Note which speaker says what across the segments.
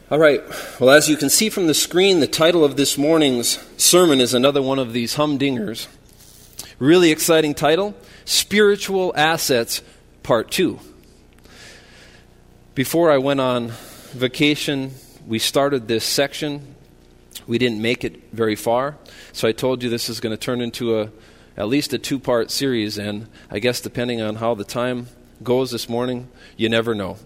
Speaker 1: All right. Well, as you can see from the screen, the title of this morning's sermon is another one of these humdingers. Really exciting title, Spiritual Assets, Part 2. Before I went on vacation, we started this section. We didn't make it very far, so I told you this is going to turn into at least a two-part series, and I guess depending on how the time goes this morning, you never know.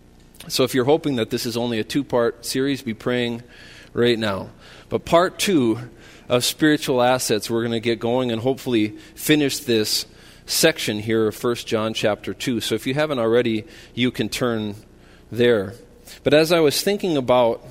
Speaker 1: So if you're hoping that this is only a two-part series, be praying right now. But part 2 of spiritual assets, we're going to get going and hopefully finish this section here of 1 John chapter 2. So if you haven't already, you can turn there. But as I was thinking about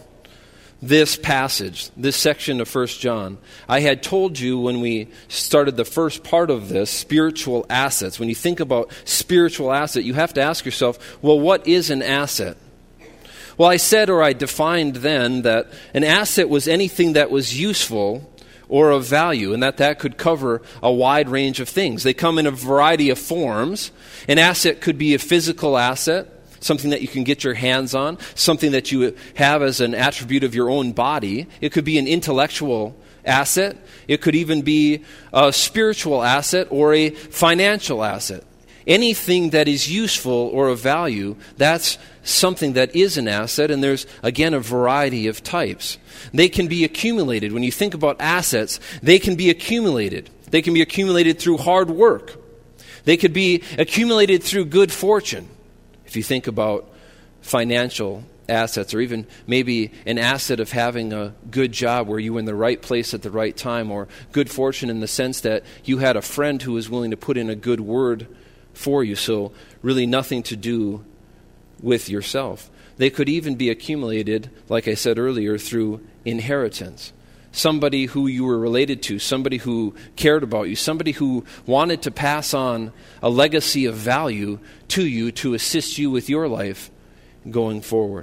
Speaker 1: this passage, this section of 1 John, I had told you when we started the first part of this, spiritual assets. When you think about spiritual asset, you have to ask yourself, well, what is an asset? Well, I said, or I defined then, that an asset was anything that was useful or of value, and that could cover a wide range of things. They come in a variety of forms. An asset could be a physical asset, something that you can get your hands on, something that you have as an attribute of your own body. It could be an intellectual asset. It could even be a spiritual asset or a financial asset. Anything that is useful or of value, that's something that is an asset, and there's, again, a variety of types. They can be accumulated. When you think about assets, they can be accumulated. They can be accumulated through hard work. They could be accumulated through good fortune. If you think about financial assets, or even maybe an asset of having a good job where you were in the right place at the right time, or good fortune in the sense that you had a friend who was willing to put in a good word for you, so really nothing to do with yourself. They could even be accumulated, like I said earlier, through inheritance. Somebody who you were related to, somebody who cared about you, somebody who wanted to pass on a legacy of value to you to assist you with your life going forward.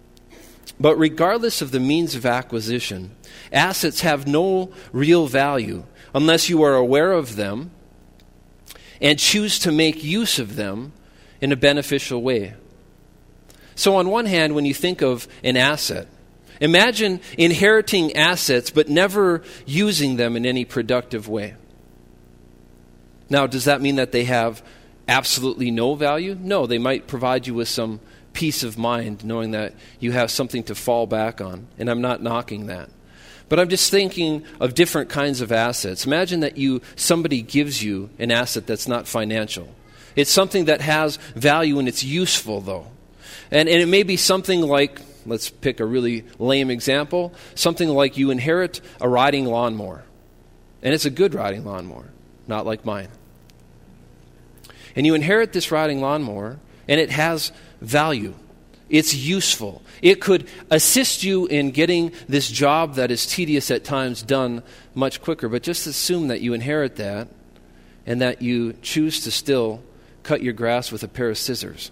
Speaker 1: But regardless of the means of acquisition, assets have no real value unless you are aware of them and choose to make use of them in a beneficial way. So on one hand, when you think of an asset, imagine inheriting assets but never using them in any productive way. Now, does that mean that they have absolutely no value? No, they might provide you with some peace of mind knowing that you have something to fall back on, and I'm not knocking that. But I'm just thinking of different kinds of assets. Imagine that somebody gives you an asset that's not financial. It's something that has value and it's useful, though. And it may be something like, let's pick a really lame example, something like you inherit a riding lawnmower. And it's a good riding lawnmower, not like mine. And you inherit this riding lawnmower, and it has value. It's useful. It could assist you in getting this job that is tedious at times done much quicker. But just assume that you inherit that and that you choose to still cut your grass with a pair of scissors.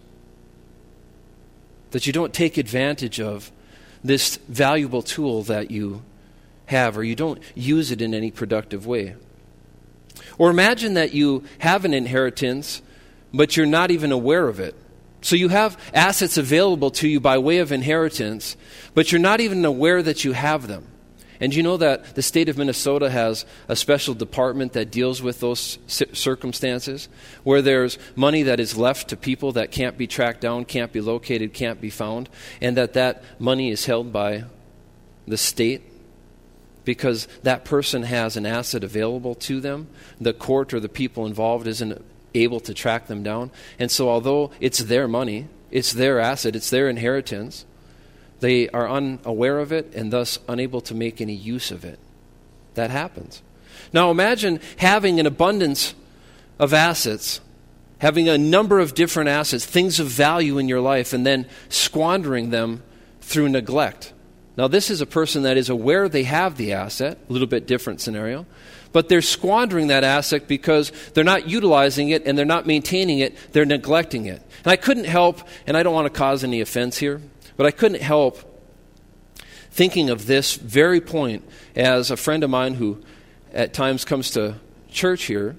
Speaker 1: That you don't take advantage of this valuable tool that you have, or you don't use it in any productive way. Or imagine that you have an inheritance, but you're not even aware of it. So you have assets available to you by way of inheritance, but you're not even aware that you have them. And you know that the state of Minnesota has a special department that deals with those circumstances, where there's money that is left to people that can't be tracked down, can't be located, can't be found, and that money is held by the state because that person has an asset available to them. The court or the people involved isn't able to track them down. And so although it's their money, it's their asset, it's their inheritance, they are unaware of it and thus unable to make any use of it. That happens. Now imagine having an abundance of assets, having a number of different assets, things of value in your life, and then squandering them through neglect. Now this is a person that is aware they have the asset, a little bit different scenario, but they're squandering that asset because they're not utilizing it and they're not maintaining it, they're neglecting it. And I couldn't help, and I don't want to cause any offense here, but I couldn't help thinking of this very point as a friend of mine who at times comes to church here.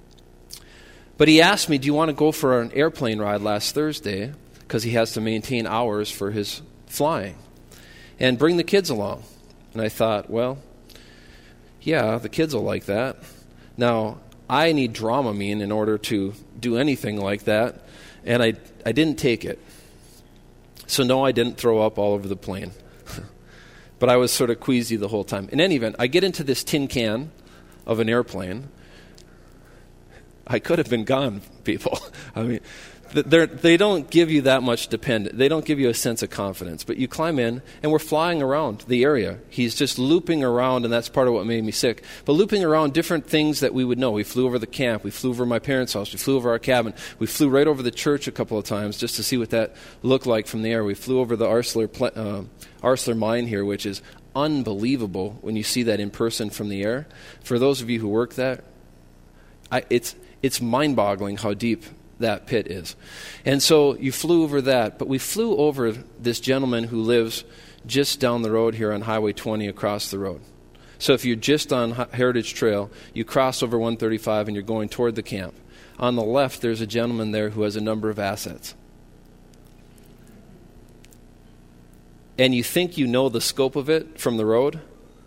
Speaker 1: But he asked me, do you want to go for an airplane ride last Thursday? Because he has to maintain hours for his flying. and bring the kids along. And I thought, well, yeah, the kids will like that. Now, I need Dramamine in order to do anything like that, and I didn't take it. So no, I didn't throw up all over the plane. But I was sort of queasy the whole time. In any event, I get into this tin can of an airplane. I could have been gone, people. I mean, they don't give you that much They don't give you a sense of confidence. But you climb in, and we're flying around the area. He's just looping around, and that's part of what made me sick. But looping around different things that we would know. We flew over the camp. We flew over my parents' house. We flew over our cabin. We flew right over the church a couple of times just to see what that looked like from the air. We flew over the Arsler mine here, which is unbelievable when you see that in person from the air. For those of you who work that, it's mind-boggling how deep that pit is. And so you flew over that, but we flew over this gentleman who lives just down the road here on Highway 20 across the road. So if you're just on Heritage Trail, you cross over 135 and you're going toward the camp. On the left, there's a gentleman there who has a number of assets. And you think you know the scope of it from the road,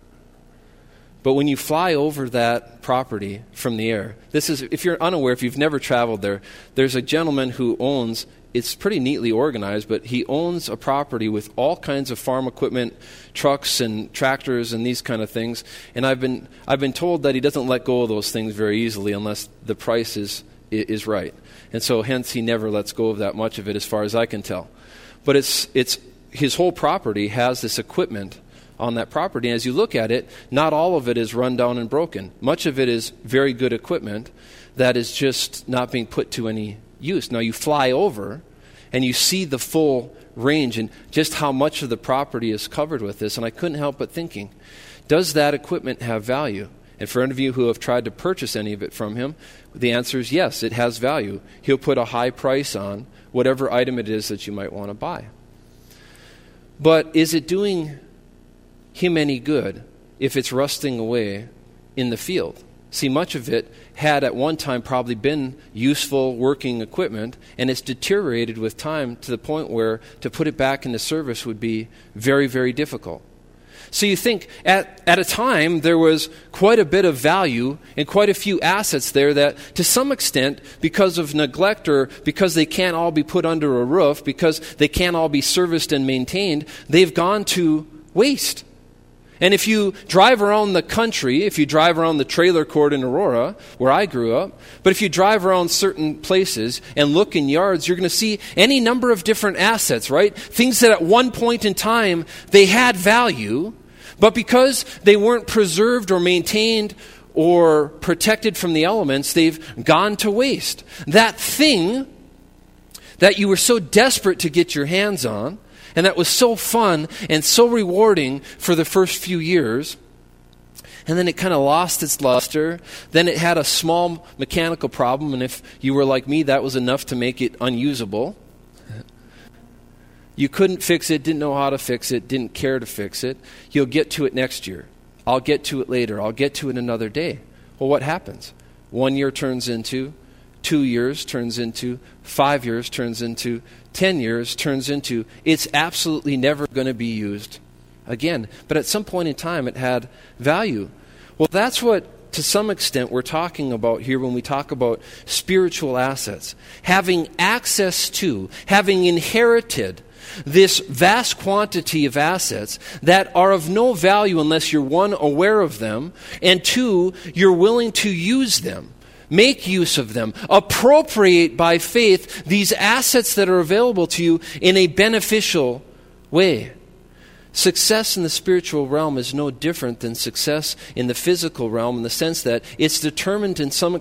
Speaker 1: but when you fly over that property from the air, this is, if you're unaware, if you've never traveled there, there's a gentleman who owns, it's pretty neatly organized, but he owns a property with all kinds of farm equipment, trucks and tractors and these kind of things. And I've been told that he doesn't let go of those things very easily unless the price is right. And so hence he never lets go of that much of it as far as I can tell. But it's his whole property has this equipment on that property. And as you look at it, not all of it is run down and broken. Much of it is very good equipment that is just not being put to any use. Now you fly over and you see the full range and just how much of the property is covered with this. And I couldn't help but thinking, does that equipment have value? And for any of you who have tried to purchase any of it from him, the answer is yes, it has value. He'll put a high price on whatever item it is that you might want to buy. But is it doing him any good if it's rusting away in the field? See, much of it had at one time probably been useful working equipment, and it's deteriorated with time to the point where to put it back into service would be very, very difficult. So you think at a time there was quite a bit of value and quite a few assets there that to some extent, because of neglect or because they can't all be put under a roof, because they can't all be serviced and maintained, they've gone to waste. And if you drive around the country, if you drive around the trailer court in Aurora, where I grew up, but if you drive around certain places and look in yards, you're going to see any number of different assets, right? Things that at one point in time, they had value, but because they weren't preserved or maintained or protected from the elements, they've gone to waste. That thing that you were so desperate to get your hands on, and that was so fun and so rewarding for the first few years, and then it kind of lost its luster. Then it had a small mechanical problem, and if you were like me, that was enough to make it unusable. You couldn't fix it, didn't know how to fix it, didn't care to fix it. You'll get to it next year. I'll get to it later. I'll get to it another day. Well, what happens? 1 year turns into 2 years, turns into 5 years, turns into 10 years, turns into it's absolutely never going to be used again. But at some point in time, it had value. Well, that's what, to some extent, we're talking about here when we talk about spiritual assets. Having access to, having inherited this vast quantity of assets that are of no value unless you're, one, aware of them, and two, you're willing to use them. Make use of them. Appropriate by faith these assets that are available to you in a beneficial way. Success in the spiritual realm is no different than success in the physical realm in the sense that it's determined to some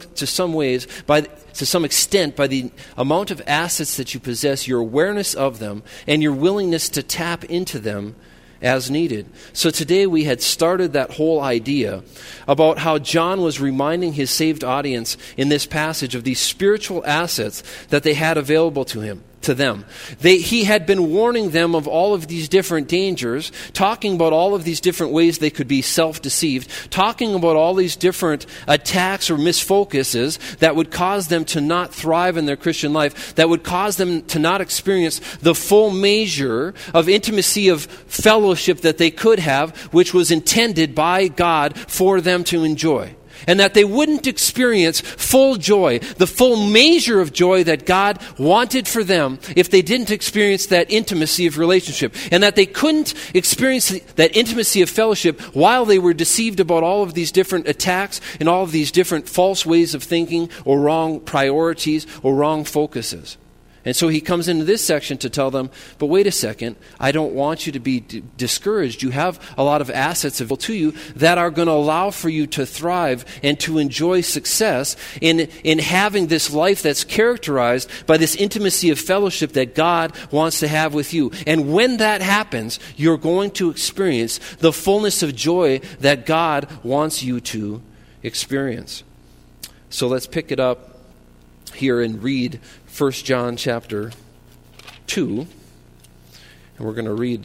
Speaker 1: extent by the amount of assets that you possess, your awareness of them, and your willingness to tap into them as needed. So today we had started that whole idea about how John was reminding his saved audience in this passage of these spiritual assets that they had available to him. to them. He had been warning them of all of these different dangers, talking about all of these different ways they could be self-deceived, talking about all these different attacks or misfocuses that would cause them to not thrive in their Christian life, that would cause them to not experience the full measure of intimacy of fellowship that they could have, which was intended by God for them to enjoy. And that they wouldn't experience full joy, the full measure of joy that God wanted for them if they didn't experience that intimacy of relationship. And that they couldn't experience that intimacy of fellowship while they were deceived about all of these different attacks and all of these different false ways of thinking or wrong priorities or wrong focuses. And so he comes into this section to tell them, but wait a second, I don't want you to be discouraged. You have a lot of assets available to you that are going to allow for you to thrive and to enjoy success in having this life that's characterized by this intimacy of fellowship that God wants to have with you. And when that happens, you're going to experience the fullness of joy that God wants you to experience. So let's pick it up here and read 1 John chapter 2, and we're going to read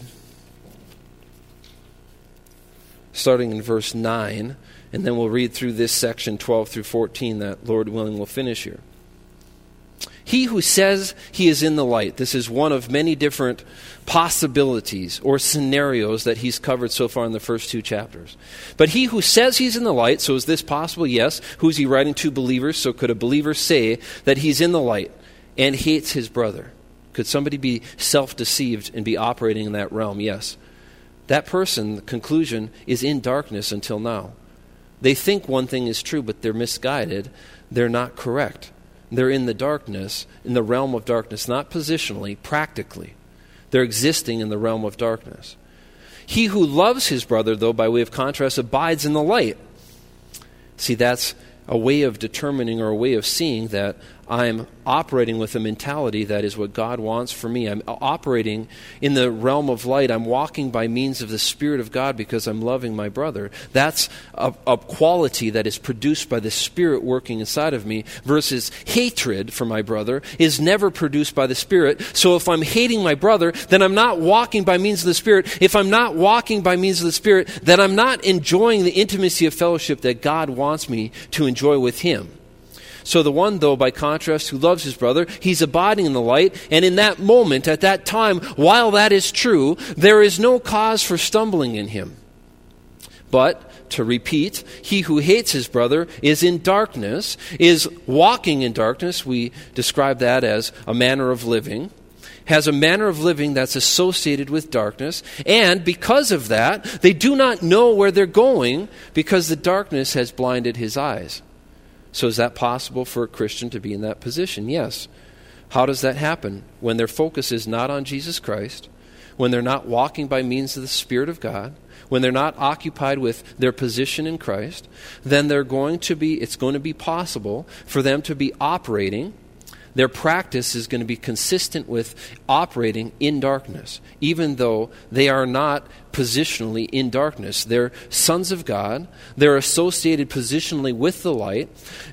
Speaker 1: starting in verse 9, and then we'll read through this section 12 through 14 that, Lord willing, we'll finish here. He who says he is in the light, this is one of many different possibilities or scenarios that he's covered so far in the first two chapters. But he who says he's in the light, so is this possible? Yes. Who's he writing to? Believers. So could a believer say that he's in the light and hates his brother? Could somebody be self-deceived and be operating in that realm? Yes. That person, the conclusion, is in darkness until now. They think one thing is true, but they're misguided. They're not correct. They're in the darkness, in the realm of darkness, not positionally, practically. They're existing in the realm of darkness. He who loves his brother, though, by way of contrast, abides in the light. See, that's a way of determining or a way of seeing that I'm operating with a mentality that is what God wants for me. I'm operating in the realm of light. I'm walking by means of the Spirit of God because I'm loving my brother. That's a quality that is produced by the Spirit working inside of me, versus hatred for my brother is never produced by the Spirit. So if I'm hating my brother, then I'm not walking by means of the Spirit. If I'm not walking by means of the Spirit, then I'm not enjoying the intimacy of fellowship that God wants me to enjoy with Him. So the one, though, by contrast, who loves his brother, he's abiding in the light, and in that moment, at that time, while that is true, there is no cause for stumbling in him. But, to repeat, he who hates his brother is in darkness, is walking in darkness. We describe that as a manner of living. Has a manner of living that's associated with darkness, and because of that, they do not know where they're going because the darkness has blinded his eyes. So is that possible for a Christian to be in that position? Yes. How does that happen? When their focus is not on Jesus Christ, when they're not walking by means of the Spirit of God, when they're not occupied with their position in Christ, then it's going to be possible for them to be operating. Their practice is going to be consistent with operating in darkness, even though they are not positionally in darkness. They're sons of God. They're associated positionally with the light.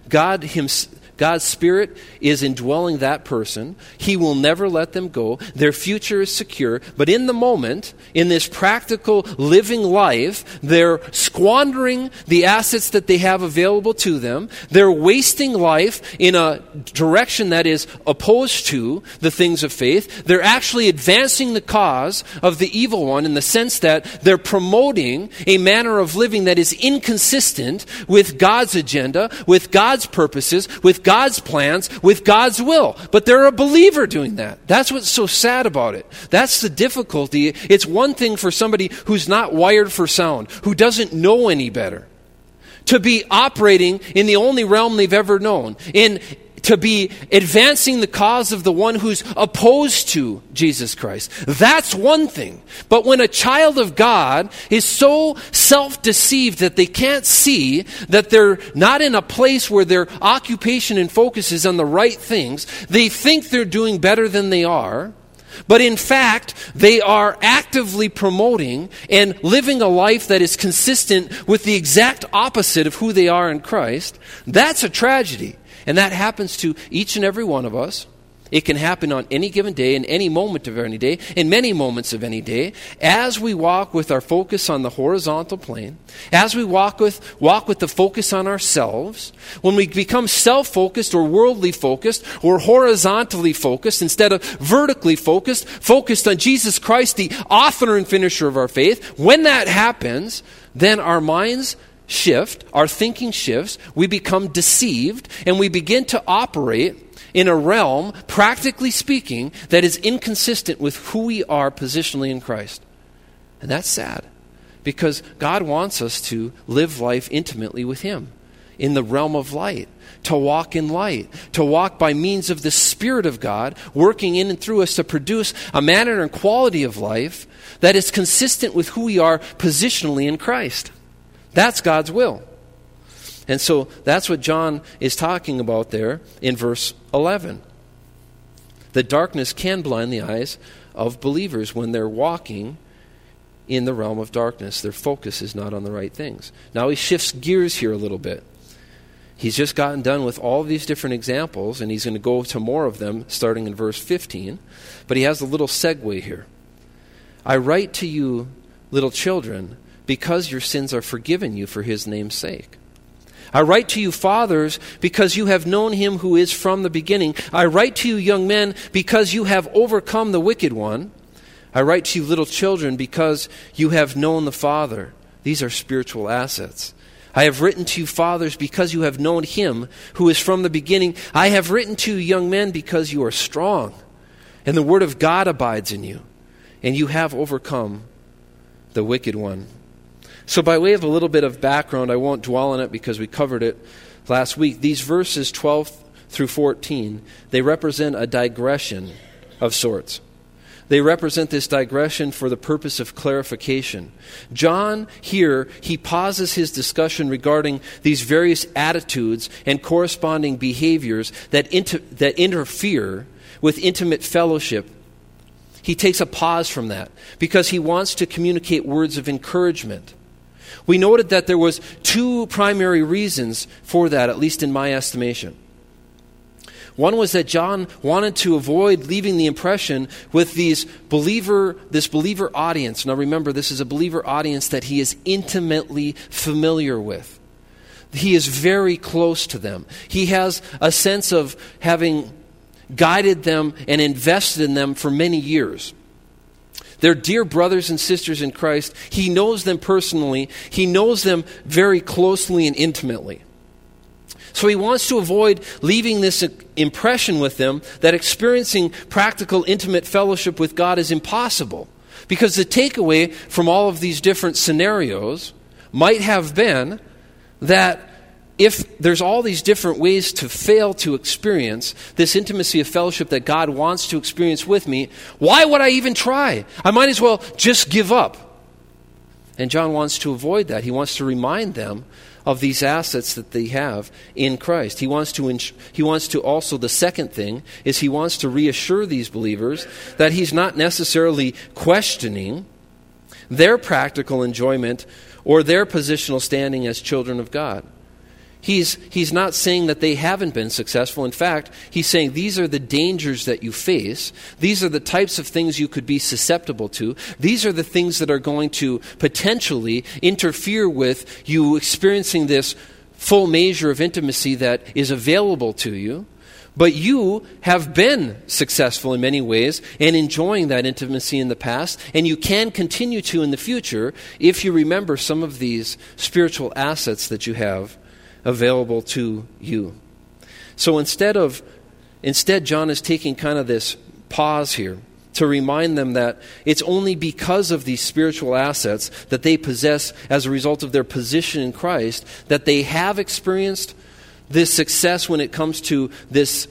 Speaker 1: God's Spirit is indwelling that person. He will never let them go. Their future is secure. But in the moment, in this practical living life, they're squandering the assets that they have available to them. They're wasting life in a direction that is opposed to the things of faith. They're actually advancing the cause of the evil one in the sense that they're promoting a manner of living that is inconsistent with God's agenda, with God's purposes, with God's plans, with God's will. But they're a believer doing that. That's what's so sad about it. That's the difficulty. It's one thing for somebody who's not wired for sound, who doesn't know any better, to be operating in the only realm they've ever known, to be advancing the cause of the one who's opposed to Jesus Christ. That's one thing. But when a child of God is so self-deceived that they can't see that they're not in a place where their occupation and focus is on the right things, they think they're doing better than they are. But in fact, they are actively promoting and living a life that is consistent with the exact opposite of who they are in Christ. That's a tragedy. And that happens to each and every one of us. It can happen on any given day, in any moment of any day, in many moments of any day, as we walk with our focus on the horizontal plane, as we walk with the focus on ourselves. When we become self-focused or worldly focused or horizontally focused instead of vertically focused on Jesus Christ, the author and finisher of our faith, when that happens, then our minds shift, our thinking shifts, we become deceived, and we begin to operate in a realm, practically speaking, that is inconsistent with who we are positionally in Christ. And that's sad, because God wants us to live life intimately with Him, in the realm of light, to walk in light, to walk by means of the Spirit of God, working in and through us to produce a manner and quality of life that is consistent with who we are positionally in Christ. That's God's will. And so that's what John is talking about there in verse 11. The darkness can blind the eyes of believers when they're walking in the realm of darkness. Their focus is not on the right things. Now he shifts gears here a little bit. He's just gotten done with all of these different examples, and he's going to go to more of them starting in verse 15. But he has a little segue here. I write to you, little children, because your sins are forgiven you for His name's sake. I write to you, fathers, because you have known Him who is from the beginning. I write to you, young men, because you have overcome the wicked one. I write to you, little children, because you have known the Father. These are spiritual assets. I have written to you, fathers, because you have known Him who is from the beginning. I have written to you, young men, because you are strong, and the word of God abides in you, and you have overcome the wicked one. So by way of a little bit of background, I won't dwell on it because we covered it last week. These verses 12 through 14, they represent a digression of sorts. They represent this digression for the purpose of clarification. John here, he pauses his discussion regarding these various attitudes and corresponding behaviors that interfere with intimate fellowship. He takes a pause from that because he wants to communicate words of encouragement. We noted that there was two primary reasons for that, at least in my estimation. One was that John wanted to avoid leaving the impression with this believer audience. Now remember, this is a believer audience that he is intimately familiar with. He is very close to them. He has a sense of having guided them and invested in them for many years. They're dear brothers and sisters in Christ. He knows them personally. He knows them very closely and intimately. So he wants to avoid leaving this impression with them that experiencing practical, intimate fellowship with God is impossible. Because the takeaway from all of these different scenarios might have been that if there's all these different ways to fail to experience this intimacy of fellowship that God wants to experience with me, why would I even try? I might as well just give up. And John wants to avoid that. He wants to remind them of these assets that they have in Christ. He wants to also, the second thing, is he wants to reassure these believers that he's not necessarily questioning their practical enjoyment or their positional standing as children of God. He's not saying that they haven't been successful. In fact, he's saying these are the dangers that you face. These are the types of things you could be susceptible to. These are the things that are going to potentially interfere with you experiencing this full measure of intimacy that is available to you. But you have been successful in many ways and enjoying that intimacy in the past, and you can continue to in the future if you remember some of these spiritual assets that you have available to you. So instead, John is taking kind of this pause here to remind them that it's only because of these spiritual assets that they possess as a result of their position in Christ that they have experienced this success when it comes to this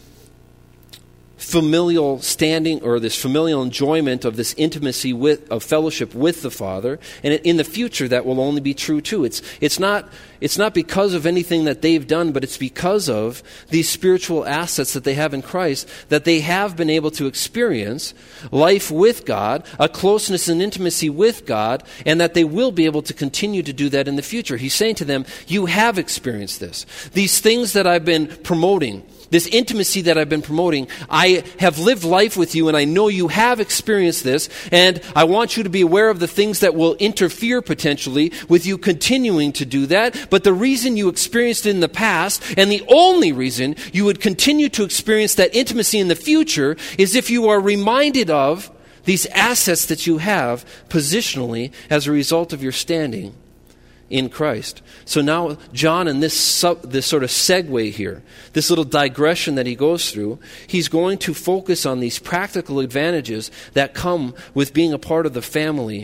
Speaker 1: familial standing or this familial enjoyment of this intimacy of fellowship with the Father, and in the future that will only be true too. It's not because of anything that they've done, but it's because of these spiritual assets that they have in Christ that they have been able to experience life with God, a closeness and intimacy with God, and that they will be able to continue to do that in the future. He's saying to them, you have experienced this. These things that I've been promoting, this intimacy that I've been promoting. I have lived life with you, and I know you have experienced this, and I want you to be aware of the things that will interfere potentially with you continuing to do that. But the reason you experienced it in the past, and the only reason you would continue to experience that intimacy in the future, is if you are reminded of these assets that you have positionally as a result of your standing in Christ. So now John, in this sort of segue here, this little digression that he goes through, he's going to focus on these practical advantages that come with being a part of the family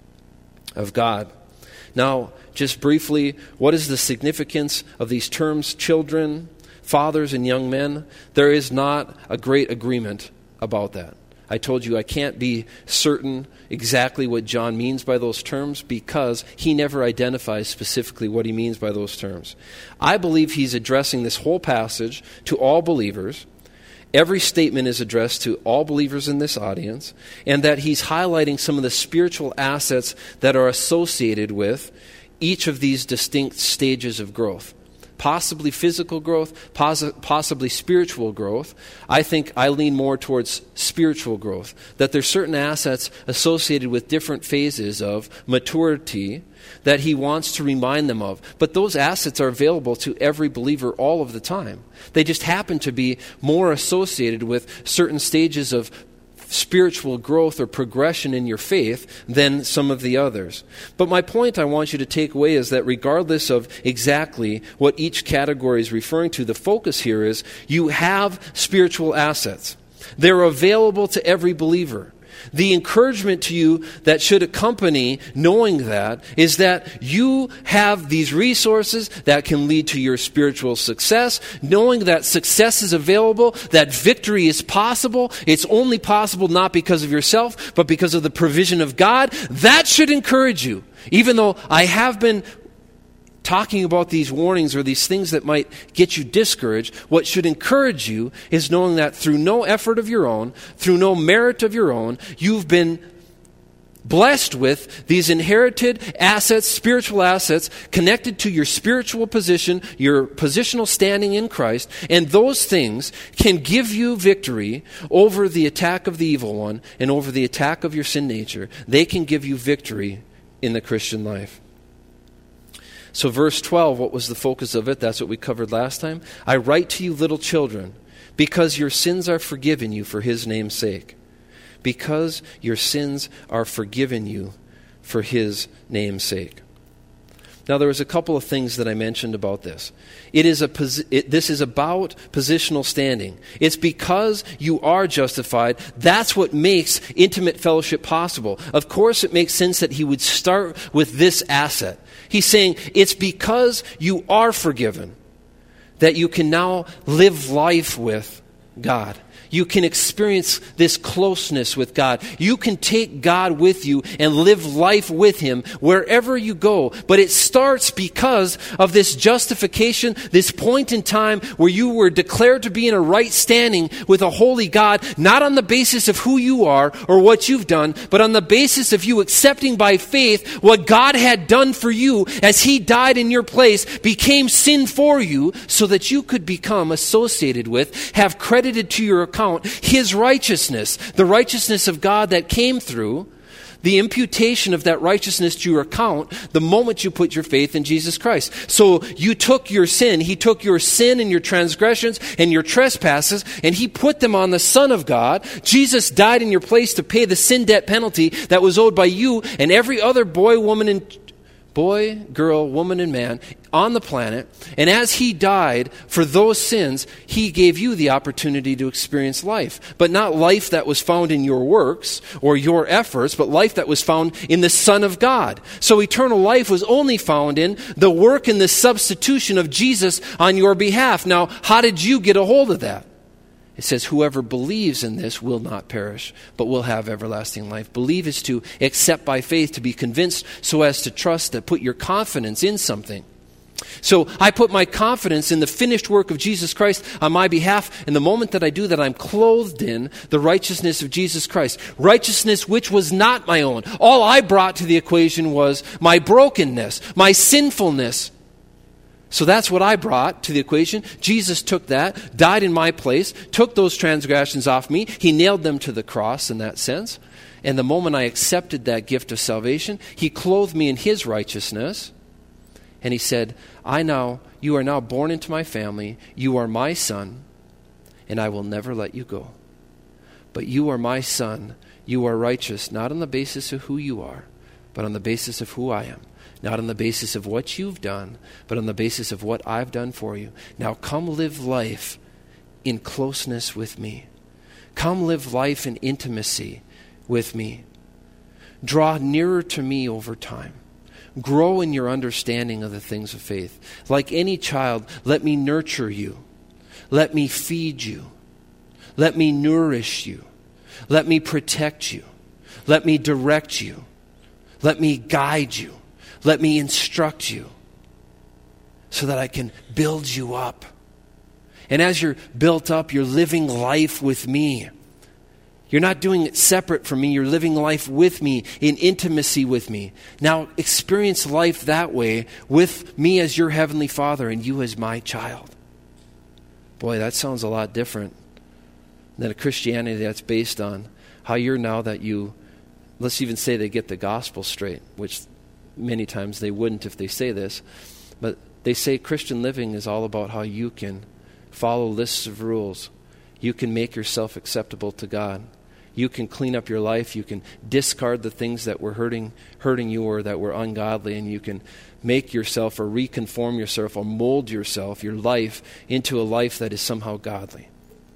Speaker 1: of God. Now, just briefly, what is the significance of these terms, children, fathers, and young men? There is not a great agreement about that. I told you I can't be certain exactly what John means by those terms because he never identifies specifically what he means by those terms. I believe he's addressing this whole passage to all believers. Every statement is addressed to all believers in this audience, and that he's highlighting some of the spiritual assets that are associated with each of these distinct stages of growth. Possibly physical growth, possibly spiritual growth. I think I lean more towards spiritual growth. That there's certain assets associated with different phases of maturity that he wants to remind them of. But those assets are available to every believer all of the time. They just happen to be more associated with certain stages of spiritual growth or progression in your faith than some of the others. But my point I want you to take away is that regardless of exactly what each category is referring to, the focus here is you have spiritual assets. They're available to every believer. The encouragement to you that should accompany knowing that is that you have these resources that can lead to your spiritual success, knowing that success is available, that victory is possible. It's only possible not because of yourself, but because of the provision of God. That should encourage you. Even though I have been talking about these warnings or these things that might get you discouraged, what should encourage you is knowing that through no effort of your own, through no merit of your own, you've been blessed with these inherited assets, spiritual assets, connected to your spiritual position, your positional standing in Christ, and those things can give you victory over the attack of the evil one and over the attack of your sin nature. They can give you victory in the Christian life. So verse 12, what was the focus of it? That's what we covered last time. I write to you, little children, because your sins are forgiven you for his name's sake. Because your sins are forgiven you for his name's sake. Now, there was a couple of things that I mentioned about this. This is about positional standing. It's because you are justified. That's what makes intimate fellowship possible. Of course, it makes sense that he would start with this asset. He's saying it's because you are forgiven that you can now live life with God. You can experience this closeness with God. You can take God with you and live life with him wherever you go. But it starts because of this justification, this point in time where you were declared to be in a right standing with a holy God, not on the basis of who you are or what you've done, but on the basis of you accepting by faith what God had done for you as he died in your place, became sin for you so that you could become associated with, have credited to your account his righteousness, the righteousness of God that came through the imputation of that righteousness to your account the moment you put your faith in Jesus Christ. So you took your sin, he took your sin and your transgressions and your trespasses, and he put them on the Son of God. Jesus died in your place to pay the sin debt penalty that was owed by you and every other boy, girl, woman, and man on the planet. And as he died for those sins, he gave you the opportunity to experience life. But not life that was found in your works or your efforts, but life that was found in the Son of God. So eternal life was only found in the work and the substitution of Jesus on your behalf. Now, how did you get a hold of that? It says, whoever believes in this will not perish, but will have everlasting life. Believe is to accept by faith, to be convinced so as to trust, to put your confidence in something. So I put my confidence in the finished work of Jesus Christ on my behalf, and the moment that I do that, I'm clothed in the righteousness of Jesus Christ. Righteousness which was not my own. All I brought to the equation was my brokenness, my sinfulness. So that's what I brought to the equation. Jesus took that, died in my place, took those transgressions off me. He nailed them to the cross in that sense. And the moment I accepted that gift of salvation, he clothed me in his righteousness. And he said, you are now born into my family. You are my son, and I will never let you go. But you are my son. You are righteous, not on the basis of who you are, but on the basis of who I am. Not on the basis of what you've done, but on the basis of what I've done for you. Now come live life in closeness with me. Come live life in intimacy with me. Draw nearer to me over time. Grow in your understanding of the things of faith. Like any child, let me nurture you. Let me feed you. Let me nourish you. Let me protect you. Let me direct you. Let me guide you. Let me instruct you so that I can build you up. And as you're built up, you're living life with me. You're not doing it separate from me. You're living life with me, in intimacy with me. Now experience life that way with me as your heavenly Father and you as my child. Boy, that sounds a lot different than a Christianity that's based on how you're now that let's even say they get the gospel straight, which many times they wouldn't if they say this. But they say Christian living is all about how you can follow lists of rules. You can make yourself acceptable to God. You can clean up your life. You can discard the things that were hurting you or that were ungodly, and you can make yourself or reconform yourself or mold yourself, your life, into a life that is somehow godly.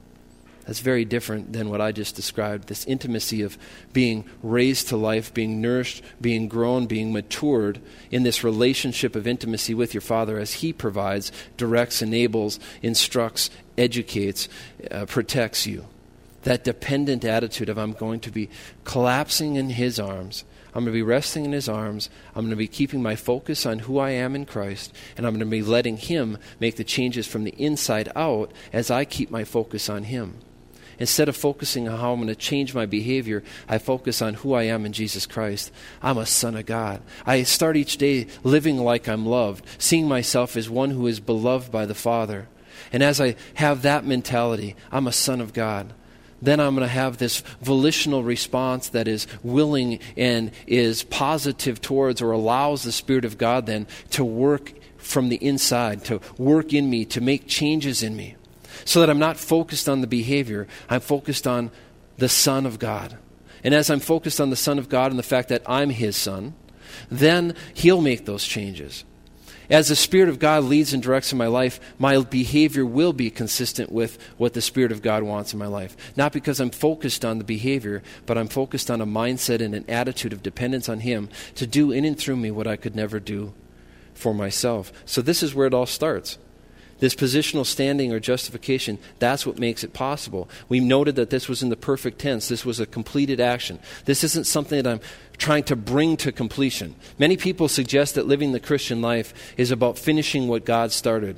Speaker 1: That's very different than what I just described, this intimacy of being raised to life, being nourished, being grown, being matured in this relationship of intimacy with your Father as He provides, directs, enables, instructs, educates, protects you. That dependent attitude of I'm going to be collapsing in His arms. I'm going to be resting in His arms. I'm going to be keeping my focus on who I am in Christ, and I'm going to be letting Him make the changes from the inside out as I keep my focus on Him. Instead of focusing on how I'm going to change my behavior, I focus on who I am in Jesus Christ. I'm a son of God. I start each day living like I'm loved, seeing myself as one who is beloved by the Father. And as I have that mentality, I'm a son of God. Then I'm going to have this volitional response that is willing and is positive towards or allows the Spirit of God then to work from the inside, to work in me, to make changes in me. So that I'm not focused on the behavior, I'm focused on the Son of God. And as I'm focused on the Son of God and the fact that I'm His Son, then He'll make those changes. As the Spirit of God leads and directs in my life, my behavior will be consistent with what the Spirit of God wants in my life. Not because I'm focused on the behavior, but I'm focused on a mindset and an attitude of dependence on Him to do in and through me what I could never do for myself. So this is where it all starts. This positional standing or justification, that's what makes it possible. We noted that this was in the perfect tense. This was a completed action. This isn't something that I'm trying to bring to completion. Many people suggest that living the Christian life is about finishing what God started,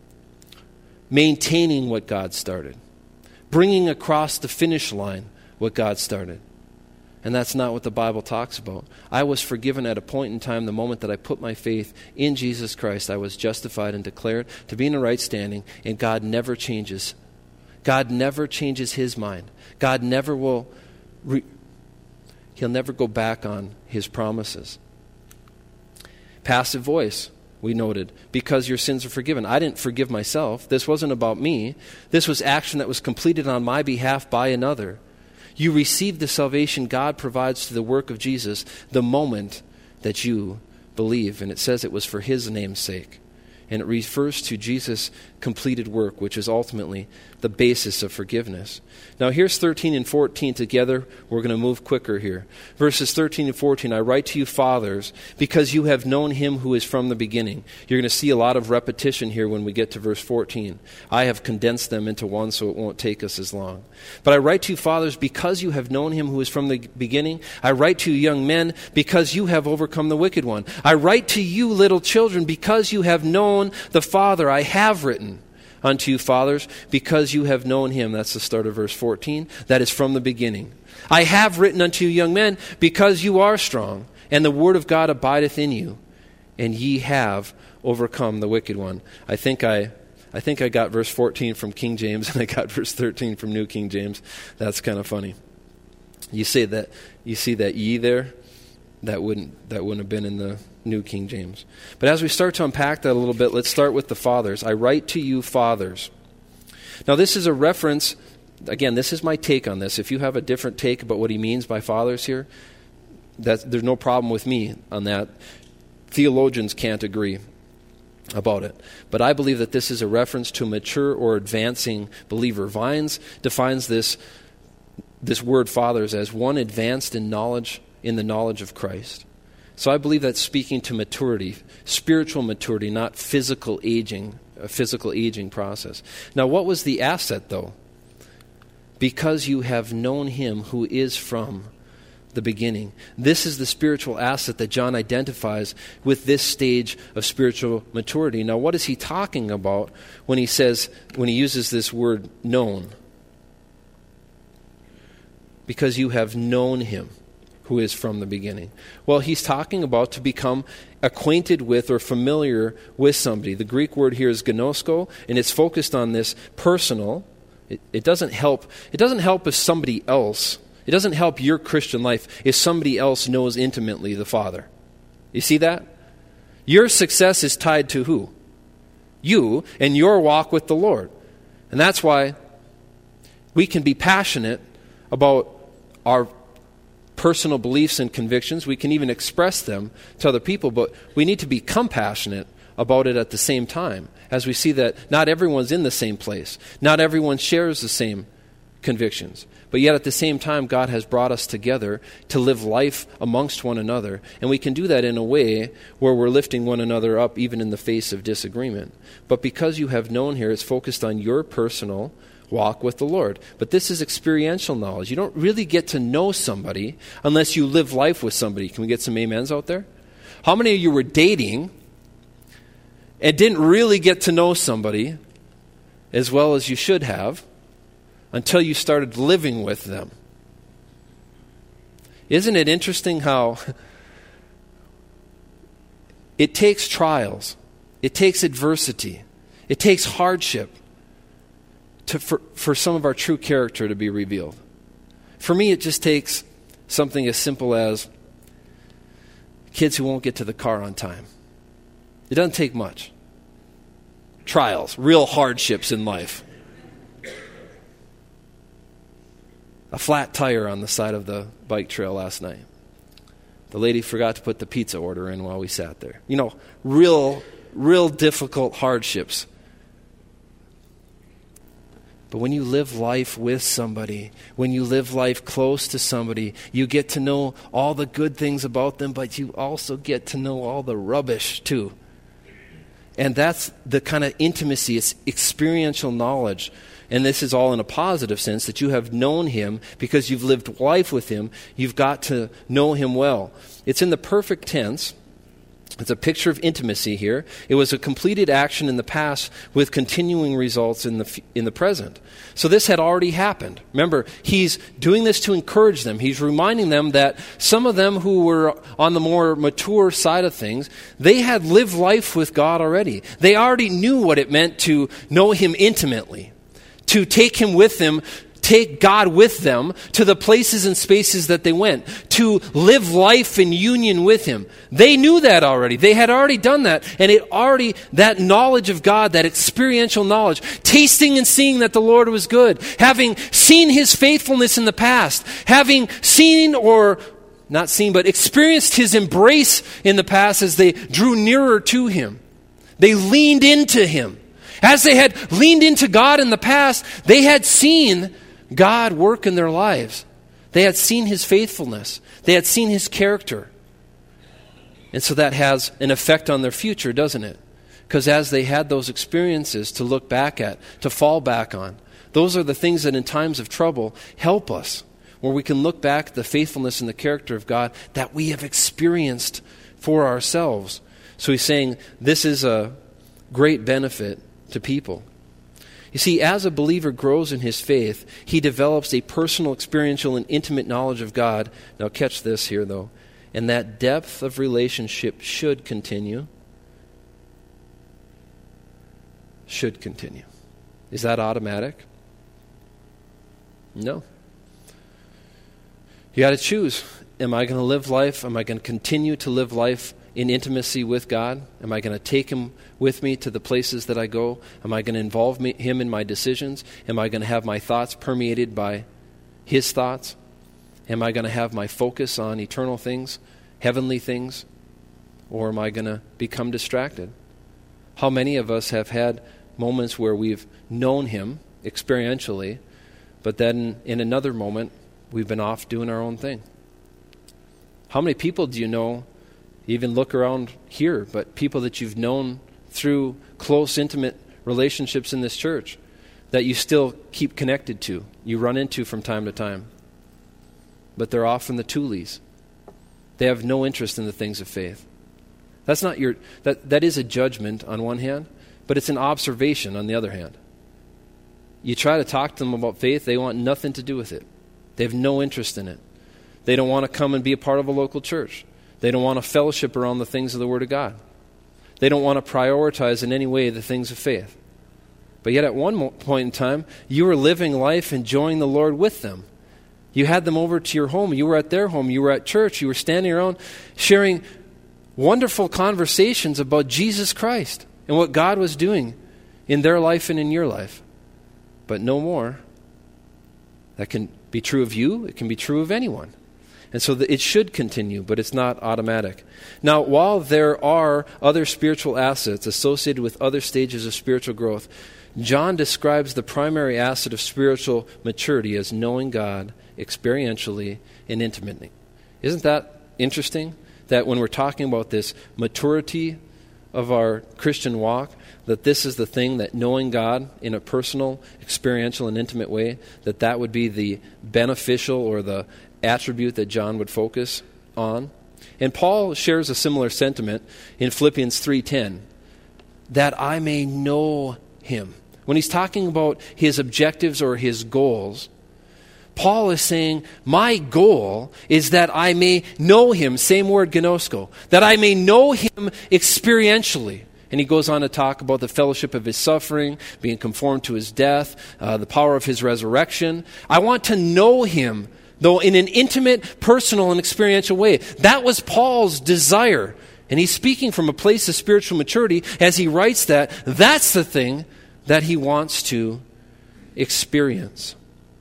Speaker 1: maintaining what God started, bringing across the finish line what God started. And that's not what the Bible talks about. I was forgiven at a point in time, the moment that I put my faith in Jesus Christ. I was justified and declared to be in a right standing, and God never changes. God never changes His mind. God never will, He'll never go back on His promises. Passive voice, we noted, because your sins are forgiven. I didn't forgive myself. This wasn't about me. This was action that was completed on my behalf by another. You receive the salvation God provides through the work of Jesus the moment that you believe. And it says it was for His name's sake. And it refers to Jesus' completed work, which is ultimately the basis of forgiveness. Now here's 13 and 14 together. We're going to move quicker here. Verses 13 and 14, I write to you, fathers, because you have known Him who is from the beginning. You're going to see a lot of repetition here when we get to verse 14. I have condensed them into one so it won't take us as long. But I write to you, fathers, because you have known Him who is from the beginning. I write to you, young men, because you have overcome the wicked one. I write to you, little children, because you have known the Father. I have written unto you, fathers, because you have known Him. That's the start of verse 14. That is from the beginning. I have written unto you, young men, because you are strong, and the word of God abideth in you, and ye have overcome the wicked one. I think I got verse 14 from King James, and I got verse 13 from New King James. That's kind of funny. You see that ye there? That wouldn't have been in the New King James. But as we start to unpack that a little bit, let's start with the fathers. I write to you, fathers. Now this is a reference, again, this is my take on this. If you have a different take about what he means by fathers here, there's no problem with me on that. Theologians can't agree about it. But I believe that this is a reference to a mature or advancing believer. Vines defines this word fathers as one advanced in knowledge, in the knowledge of Christ. So I believe that's speaking to maturity, spiritual maturity, not physical aging, a physical aging process. Now, what was the asset, though? Because you have known him who is from the beginning. This is the spiritual asset that John identifies with this stage of spiritual maturity. Now, what is he talking about when he uses this word known? Because you have known him who is from the beginning. Well, he's talking about to become acquainted with or familiar with somebody. The Greek word here is gnosko, and it's focused on this personal. It doesn't help if somebody else, it doesn't help your Christian life if somebody else knows intimately the Father. You see that? Your success is tied to who? You and your walk with the Lord. And that's why we can be passionate about our personal beliefs and convictions. We can even express them to other people, but we need to be compassionate about it at the same time, as we see that not everyone's in the same place. Not everyone shares the same convictions. But yet at the same time, God has brought us together to live life amongst one another, and we can do that in a way where we're lifting one another up even in the face of disagreement. But because you have known here, it's focused on your personal walk with the Lord. But this is experiential knowledge. You don't really get to know somebody unless you live life with somebody. Can we get some amens out there? How many of you were dating and didn't really get to know somebody as well as you should have until you started living with them? Isn't it interesting how it takes trials, it takes adversity, it takes hardship for some of our true character to be revealed? For me, it just takes something as simple as kids who won't get to the car on time. It doesn't take much. Trials, real hardships in life. A flat tire on the side of the bike trail last night. The lady forgot to put the pizza order in while we sat there. You know, real difficult hardships. But when you live life with somebody, when you live life close to somebody, you get to know all the good things about them, but you also get to know all the rubbish too. And that's the kind of intimacy, it's experiential knowledge. And this is all in a positive sense, that you have known him because you've lived life with him. You've got to know him well. It's in the perfect tense. It's a picture of intimacy here. It was a completed action in the past with continuing results in the present. So this had already happened. Remember, he's doing this to encourage them. He's reminding them that some of them who were on the more mature side of things, they had lived life with God already. They already knew what it meant to know him intimately, to take him with them, take God with them to the places and spaces that they went, to live life in union with him. They knew that already. They had already done that. And that knowledge of God, that experiential knowledge, tasting and seeing that the Lord was good, having seen his faithfulness in the past, having seen or not seen, but experienced his embrace in the past as they drew nearer to him. They leaned into him. As they had leaned into God in the past, they had seen God work in their lives. They had seen his faithfulness. They had seen his character. And so that has an effect on their future, doesn't it? Because as they had those experiences to look back at, to fall back on, those are the things that in times of trouble help us, where we can look back at the faithfulness and the character of God that we have experienced for ourselves. So he's saying this is a great benefit to people. You see, as a believer grows in his faith, he develops a personal, experiential, and intimate knowledge of God. Now catch this here, though. and that depth of relationship should continue. Should continue. Is that automatic? No. You got to choose. Am I going to live life? Am I going to continue to live life in intimacy with God? Am I going to take Him with me to the places that I go? Am I going to involve Him in my decisions? Am I going to have my thoughts permeated by His thoughts? Am I going to have my focus on eternal things, heavenly things? Or am I going to become distracted? How many of us have had moments where we've known Him experientially, but then in another moment, we've been off doing our own thing? How many people do you know, even look around here, but people that you've known through close, intimate relationships in this church that you still keep connected to, you run into from time to time, but they're off in the toolies. They have no interest in the things of faith. That's not that is a judgment on one hand, but it's an observation on the other hand. You try to talk to them about faith, they want nothing to do with it. They have no interest in it. They don't want to come and be a part of a local church. They don't want to fellowship around the things of the Word of God. They don't want to prioritize in any way the things of faith. But yet at one point in time, you were living life enjoying the Lord with them. You had them over to your home. You were at their home. You were at church. You were standing around sharing wonderful conversations about Jesus Christ and what God was doing in their life and in your life. But no more. That can be true of you. It can be true of anyone. And so it should continue, but it's not automatic. Now, while there are other spiritual assets associated with other stages of spiritual growth, John describes the primary asset of spiritual maturity as knowing God experientially and intimately. Isn't that interesting? That when we're talking about this maturity of our Christian walk, that this is the thing, that knowing God in a personal, experiential, and intimate way, that would be the beneficial or the attribute that John would focus on. And Paul shares a similar sentiment in Philippians 3:10, that I may know Him. When he's talking about his objectives or his goals, Paul is saying, my goal is that I may know Him, same word, gnosko, that I may know Him experientially. And he goes on to talk about the fellowship of His suffering, being conformed to His death, the power of His resurrection. I want to know Him, though in an intimate, personal, and experiential way. That was Paul's desire. And he's speaking from a place of spiritual maturity as he writes that. That's the thing that he wants to experience.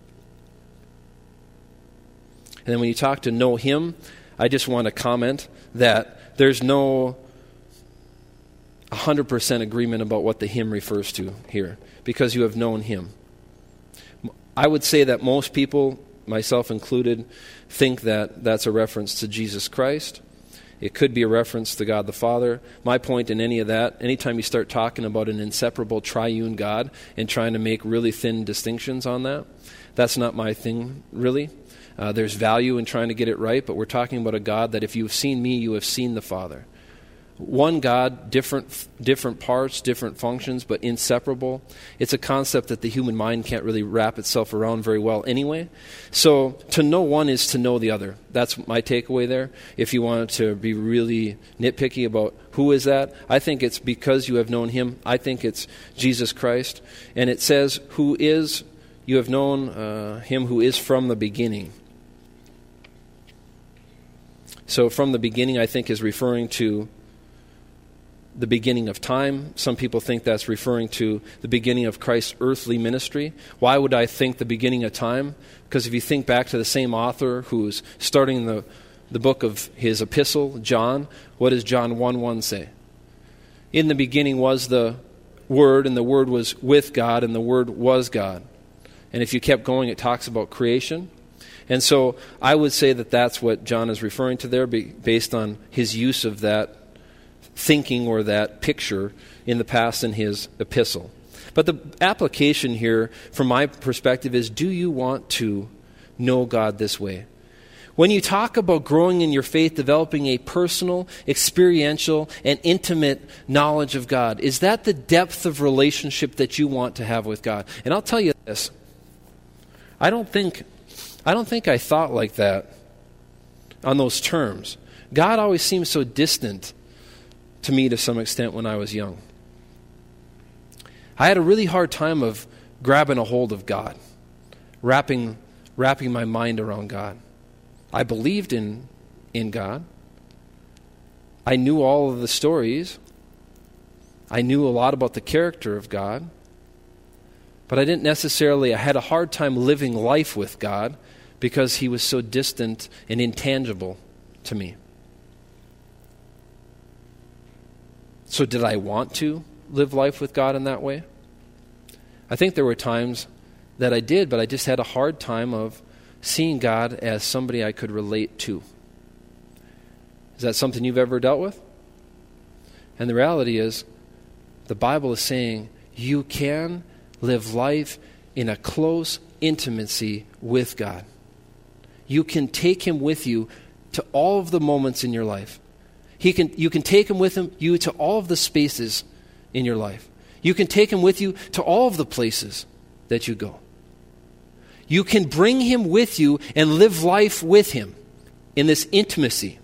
Speaker 1: And then when you talk to know Him, I just want to comment that there's no 100% agreement about what the Him refers to here, because you have known Him. I would say that most people, myself included, think that that's a reference to Jesus Christ. It could be a reference to God the Father. My point in any of that, anytime you start talking about an inseparable triune God and trying to make really thin distinctions on that, that's not my thing, really. There's value in trying to get it right, but we're talking about a God that if you have seen me, you have seen the Father. One God, different parts, different functions, but inseparable. It's a concept that the human mind can't really wrap itself around very well anyway. So to know one is to know the other. That's my takeaway there. If you wanted to be really nitpicky about who is that, I think it's because you have known Him. I think it's Jesus Christ. And it says, who is, you have known Him who is from the beginning. So from the beginning, I think, is referring to the beginning of time. Some people think that's referring to the beginning of Christ's earthly ministry. Why would I think the beginning of time? Because if you think back to the same author who's starting the book of his epistle, John, what does John 1:1 say? In the beginning was the Word, and the Word was with God, and the Word was God. And if you kept going, it talks about creation. And so I would say that that's what John is referring to there, based on his use of that thinking or that picture in the past in his epistle. But the application here, from my perspective, is, do you want to know God this way? When you talk about growing in your faith, developing a personal, experiential, and intimate knowledge of God, is that the depth of relationship that you want to have with God? And I'll tell you this, I don't think I thought like that on those terms. God always seemed so distant to me to some extent when I was young. I had a really hard time of grabbing a hold of God, wrapping my mind around God. I believed in God. I knew all of the stories. I knew a lot about the character of God. But I had a hard time living life with God because he was so distant and intangible to me. So did I want to live life with God in that way? I think there were times that I did, but I just had a hard time of seeing God as somebody I could relate to. Is that something you've ever dealt with? And the reality is, the Bible is saying you can live life in a close intimacy with God. You can take him with you to all of the moments in your life. You can take him with you to all of the spaces in your life. You can take him with you to all of the places that you go. You can bring him with you and live life with him in this intimacy.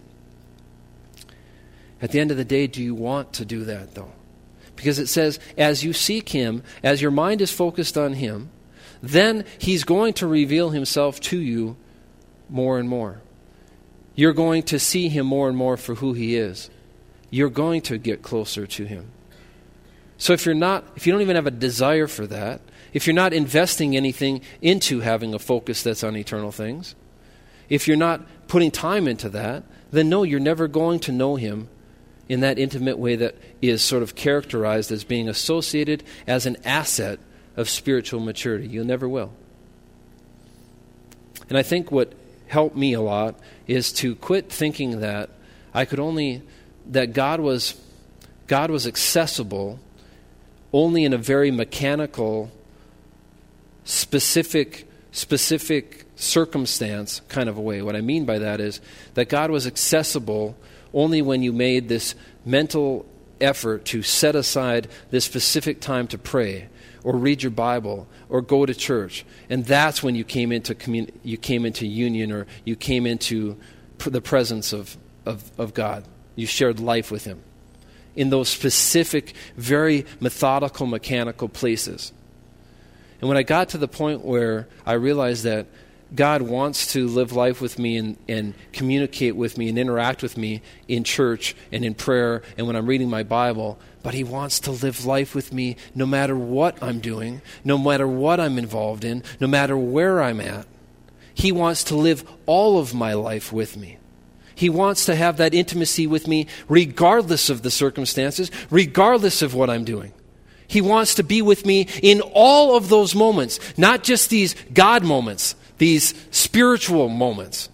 Speaker 1: At the end of the day, do you want to do that, though? Because it says, as you seek him, as your mind is focused on him, then he's going to reveal himself to you more and more. You're going to see him more and more for who he is. You're going to get closer to him. So if you don't even have a desire for that, if you're not investing anything into having a focus that's on eternal things, if you're not putting time into that, then no, you're never going to know him in that intimate way that is sort of characterized as being associated as an asset of spiritual maturity. You never will. And I think what helped me a lot is to quit thinking that that God was accessible only in a very mechanical, specific circumstance kind of a way. What I mean by that is that God was accessible only when you made this mental effort to set aside this specific time to pray or read your Bible or go to church. And that's when you came into union, or you came into the presence of God. You shared life with him in those specific, very methodical, mechanical places. And when I got to the point where I realized that God wants to live life with me and communicate with me and interact with me in church and in prayer and when I'm reading my Bible, but he wants to live life with me no matter what I'm doing, no matter what I'm involved in, no matter where I'm at. He wants to live all of my life with me. He wants to have that intimacy with me regardless of the circumstances, regardless of what I'm doing. He wants to be with me in all of those moments, not just these God moments, these spiritual moments.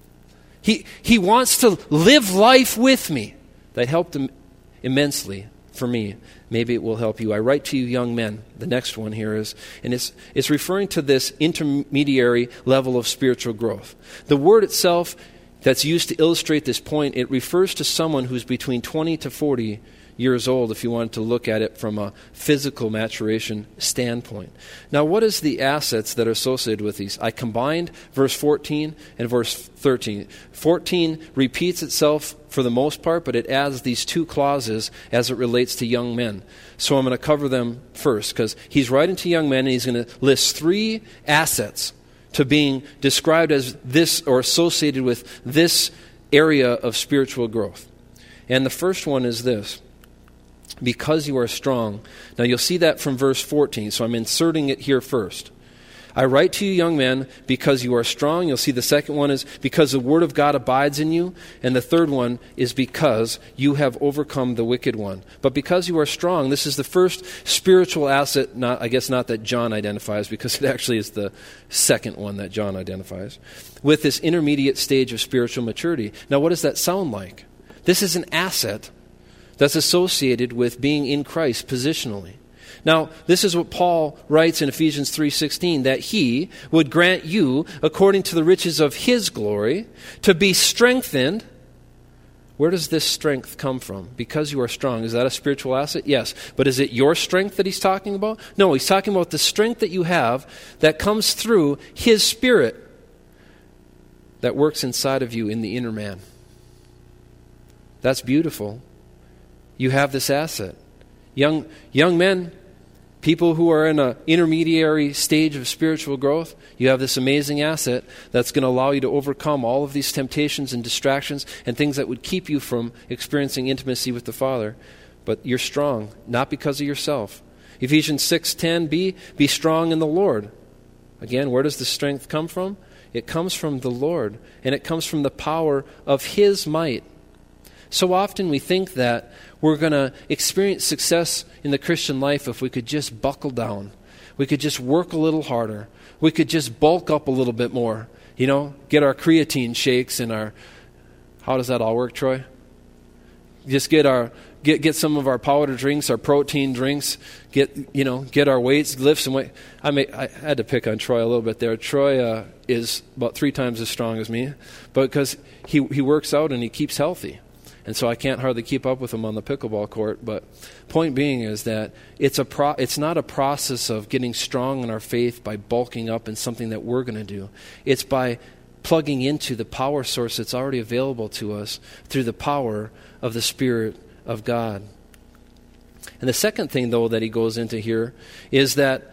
Speaker 1: He wants to live life with me. That helped him immensely for me. Maybe it will help you. I write to you young men. The next one here is, and it's referring to this intermediary level of spiritual growth. The word itself that's used to illustrate this point, it refers to someone who's between 20 to 40 years old, if you wanted to look at it from a physical maturation standpoint. Now, what is the assets that are associated with these? I combined verse 14 and verse 13. 14 repeats itself for the most part, but it adds these two clauses as it relates to young men. So I'm going to cover them first, because he's writing to young men, and he's going to list three assets to being described as this or associated with this area of spiritual growth. And the first one is this: because you are strong. Now you'll see that from verse 14, so I'm inserting it here first. I write to you, young men, because you are strong. You'll see the second one is because the word of God abides in you. And the third one is because you have overcome the wicked one. But because you are strong, this is the first spiritual asset, not that John identifies, because it actually is the second one that John identifies, with this intermediate stage of spiritual maturity. Now what does that sound like? This is an asset that's associated with being in Christ positionally. Now, this is what Paul writes in Ephesians 3:16, that he would grant you, according to the riches of his glory, to be strengthened. Where does this strength come from? Because you are strong. Is that a spiritual asset? Yes. But is it your strength that he's talking about? No, he's talking about the strength that you have that comes through his Spirit that works inside of you in the inner man. That's beautiful. You have this asset. Young men, people who are in an intermediary stage of spiritual growth, you have this amazing asset that's going to allow you to overcome all of these temptations and distractions and things that would keep you from experiencing intimacy with the Father. But you're strong, not because of yourself. Ephesians 6:10b, be strong in the Lord. Again, where does the strength come from? It comes from the Lord, and it comes from the power of His might. So often we think that we're going to experience success in the Christian life if we could just buckle down. We could just work a little harder. We could just bulk up a little bit more. Get our creatine shakes and our... How does that all work, Troy? Just get some of our powder drinks, our protein drinks, get our weights, lifts and weight. I had to pick on Troy a little bit there. Troy is about 3 times as strong as me, but because he works out and he keeps healthy. And so I can't hardly keep up with him on the pickleball court. But point being is that it's not a process of getting strong in our faith by bulking up in something that we're going to do. It's by plugging into the power source that's already available to us through the power of the Spirit of God. And the second thing, though, that he goes into here is that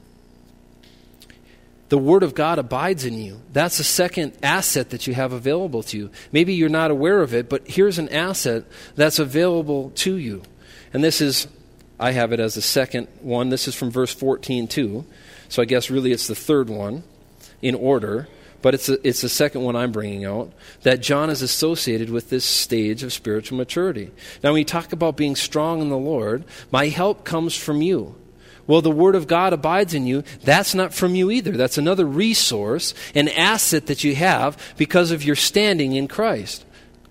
Speaker 1: the Word of God abides in you. That's the second asset that you have available to you. Maybe you're not aware of it, but here's an asset that's available to you. And I have it as the second one. This is from verse 14 too. So I guess really it's the third one in order. But it's the second one I'm bringing out, that John is associated with this stage of spiritual maturity. Now, when you talk about being strong in the Lord, my help comes from you. Well, the Word of God abides in you. That's not from you either. That's another resource, an asset that you have because of your standing in Christ.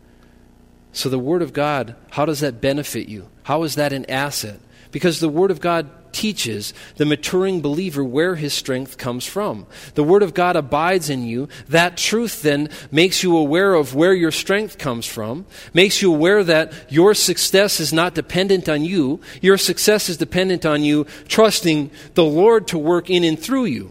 Speaker 1: So the Word of God, how does that benefit you? How is that an asset? Because the Word of God teaches the maturing believer where his strength comes from. The Word of God abides in you. That truth then makes you aware of where your strength comes from, makes you aware that your success is not dependent on you. Your success is dependent on you trusting the Lord to work in and through you.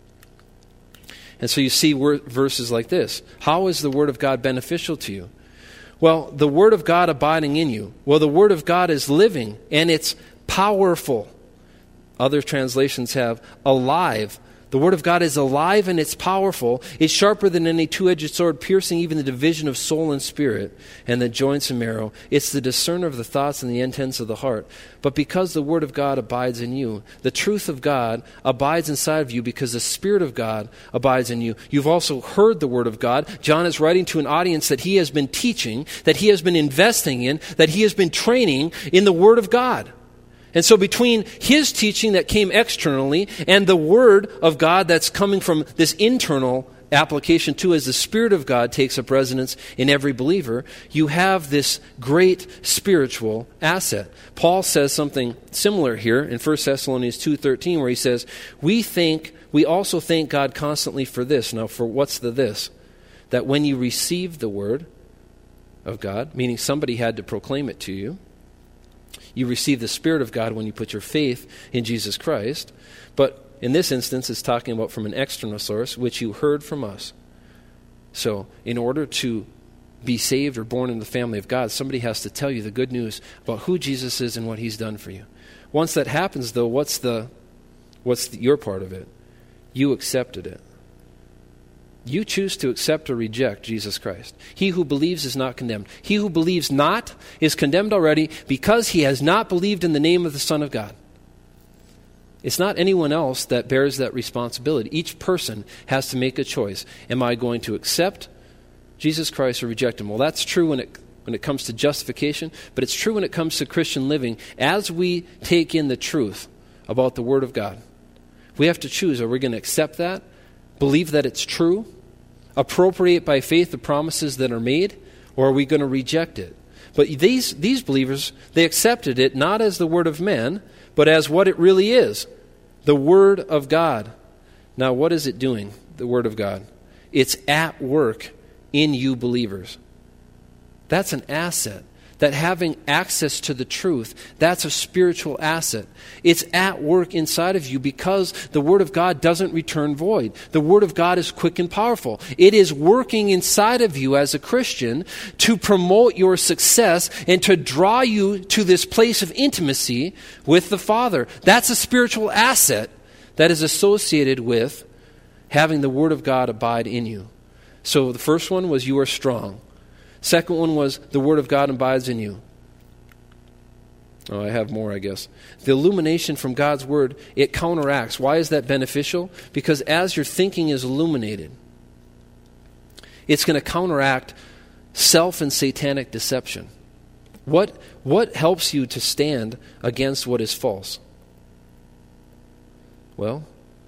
Speaker 1: And so you see verses like this. How is the Word of God beneficial to you? Well, the Word of God abiding in you. Well, the Word of God is living and it's powerful. Other translations have alive. The Word of God is alive and it's powerful. It's sharper than any two-edged sword, piercing even the division of soul and spirit and the joints and marrow. It's the discerner of the thoughts and the intents of the heart. But because the Word of God abides in you, the truth of God abides inside of you because the Spirit of God abides in you. You've also heard the Word of God. John is writing to an audience that he has been teaching, that he has been investing in, that he has been training in the Word of God. And so between his teaching that came externally and the Word of God that's coming from this internal application too, as the Spirit of God takes up residence in every believer, you have this great spiritual asset. Paul says something similar here in 1 Thessalonians 2:13 where he says, we also thank God constantly for this. Now, for what's the this? That when you receive the Word of God, meaning somebody had to proclaim it to you, you receive the Spirit of God when you put your faith in Jesus Christ. But in this instance, it's talking about from an external source, which you heard from us. So in order to be saved or born in the family of God, somebody has to tell you the good news about who Jesus is and what He's done for you. Once that happens, though, what's your part of it? You accepted it. You choose to accept or reject Jesus Christ. He who believes is not condemned. He who believes not is condemned already because he has not believed in the name of the Son of God. It's not anyone else that bears that responsibility. Each person has to make a choice. Am I going to accept Jesus Christ or reject Him? Well, that's true when it comes to justification, but it's true when it comes to Christian living. As we take in the truth about the Word of God, we have to choose, are we going to accept that? Believe that it's true, appropriate by faith the promises that are made, or are we going to reject it? But these believers, they accepted it not as the word of men, but as what it really is, the Word of God. Now, what is it doing, the Word of God? It's at work in you believers. That's an asset. that having access to the truth, that's a spiritual asset. It's at work inside of you because the Word of God doesn't return void. The Word of God is quick and powerful. It is working inside of you as a Christian to promote your success and to draw you to this place of intimacy with the Father. That's a spiritual asset that is associated with having the Word of God abide in you. So the first one was you are strong. Second one was the Word of God abides in you. Oh, I have more, I guess. The illumination from God's Word, it counteracts. Why is that beneficial? Because as your thinking is illuminated, it's going to counteract self and satanic deception. What helps you to stand against what is false? Well,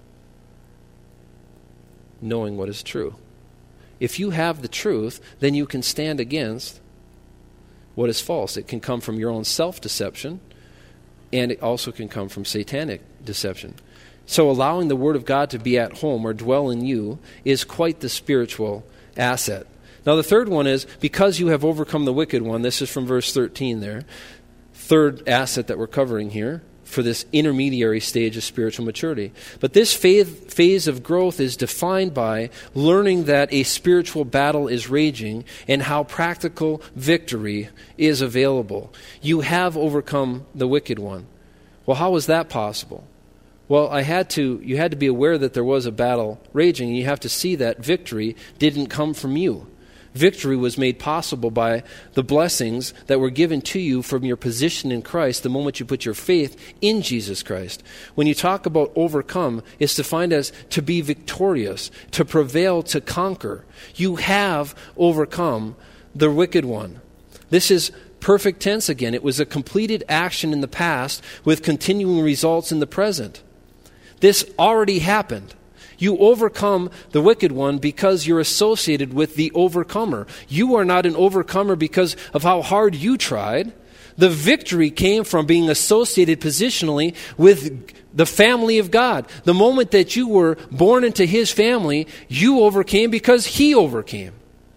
Speaker 1: knowing what is true. If you have the truth, then you can stand against what is false. It can come from your own self-deception, and it also can come from satanic deception. So allowing the Word of God to be at home or dwell in you is quite the spiritual asset. Now the third one is, because you have overcome the wicked one. This is from verse 13 there. Third asset that we're covering here for this intermediary stage of spiritual maturity. But this phase of growth is defined by learning that a spiritual battle is raging and how practical victory is available. You have overcome the wicked one. Well, how was that possible? Well, you had to be aware that there was a battle raging, and you have to see that victory didn't come from you. Victory was made possible by the blessings that were given to you from your position in Christ the moment you put your faith in Jesus Christ. When you talk about overcome, it's defined as to be victorious, to prevail, to conquer. You have overcome the wicked one. This is perfect tense again. It was a completed action in the past with continuing results in the present. This already happened. You overcome the wicked one because you're associated with the overcomer. You are not an overcomer because of how hard you tried. The victory came from being associated positionally with the family of God. The moment that you were born into His family, you overcame because He overcame.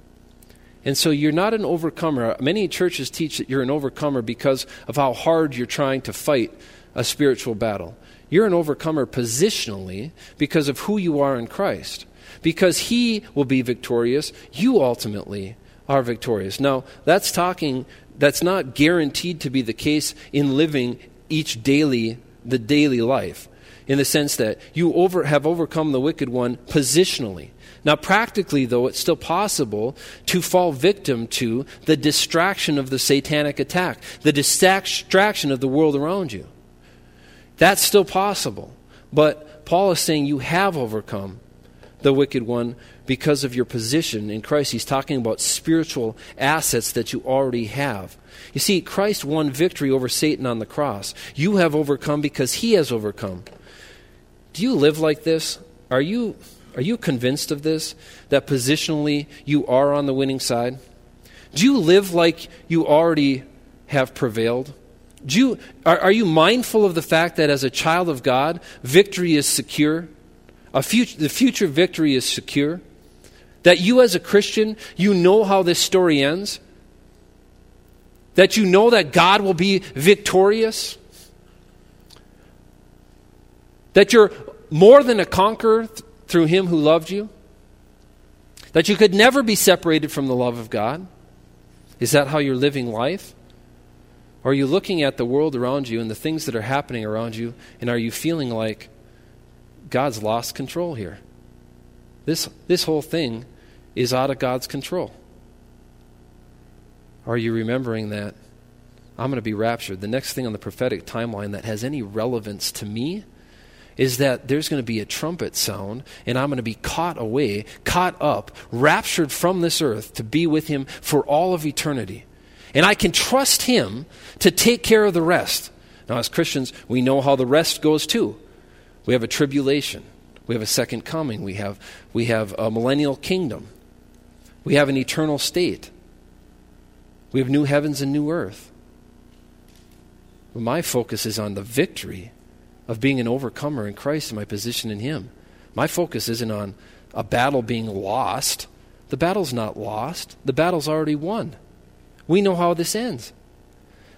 Speaker 1: And so you're not an overcomer. Many churches teach that you're an overcomer because of how hard you're trying to fight a spiritual battle. You're an overcomer positionally because of who you are in Christ. Because He will be victorious, you ultimately are victorious. Now, that's not guaranteed to be the case in living the daily life, in the sense that you have overcome the wicked one positionally. Now, practically, though, it's still possible to fall victim to the distraction of the satanic attack, the distraction of the world around you. That's still possible. But Paul is saying you have overcome the wicked one because of your position in Christ. He's talking about spiritual assets that you already have. You see, Christ won victory over Satan on the cross. You have overcome because He has overcome. Do you live like this? Are you convinced of this? That positionally you are on the winning side? Do you live like you already have prevailed? Are you mindful of the fact that as a child of God, victory is secure? The future victory is secure? That you as a Christian, you know how this story ends? That you know that God will be victorious? That you're more than a conqueror through Him who loved you? That you could never be separated from the love of God? Is that how you're living life? Or are you looking at the world around you and the things that are happening around you, and are you feeling like God's lost control here? This whole thing is out of God's control. Are you remembering that I'm going to be raptured? The next thing on the prophetic timeline that has any relevance to me is that there's going to be a trumpet sound, and I'm going to be caught up, raptured from this earth to be with Him for all of eternity. And I can trust Him to take care of the rest. Now, as Christians, we know how the rest goes too. We have a tribulation. We have a second coming. We have a millennial kingdom. We have an eternal state. We have new heavens and new earth. But my focus is on the victory of being an overcomer in Christ and my position in Him. My focus isn't on a battle being lost. The battle's not lost. The battle's already won. We know how this ends.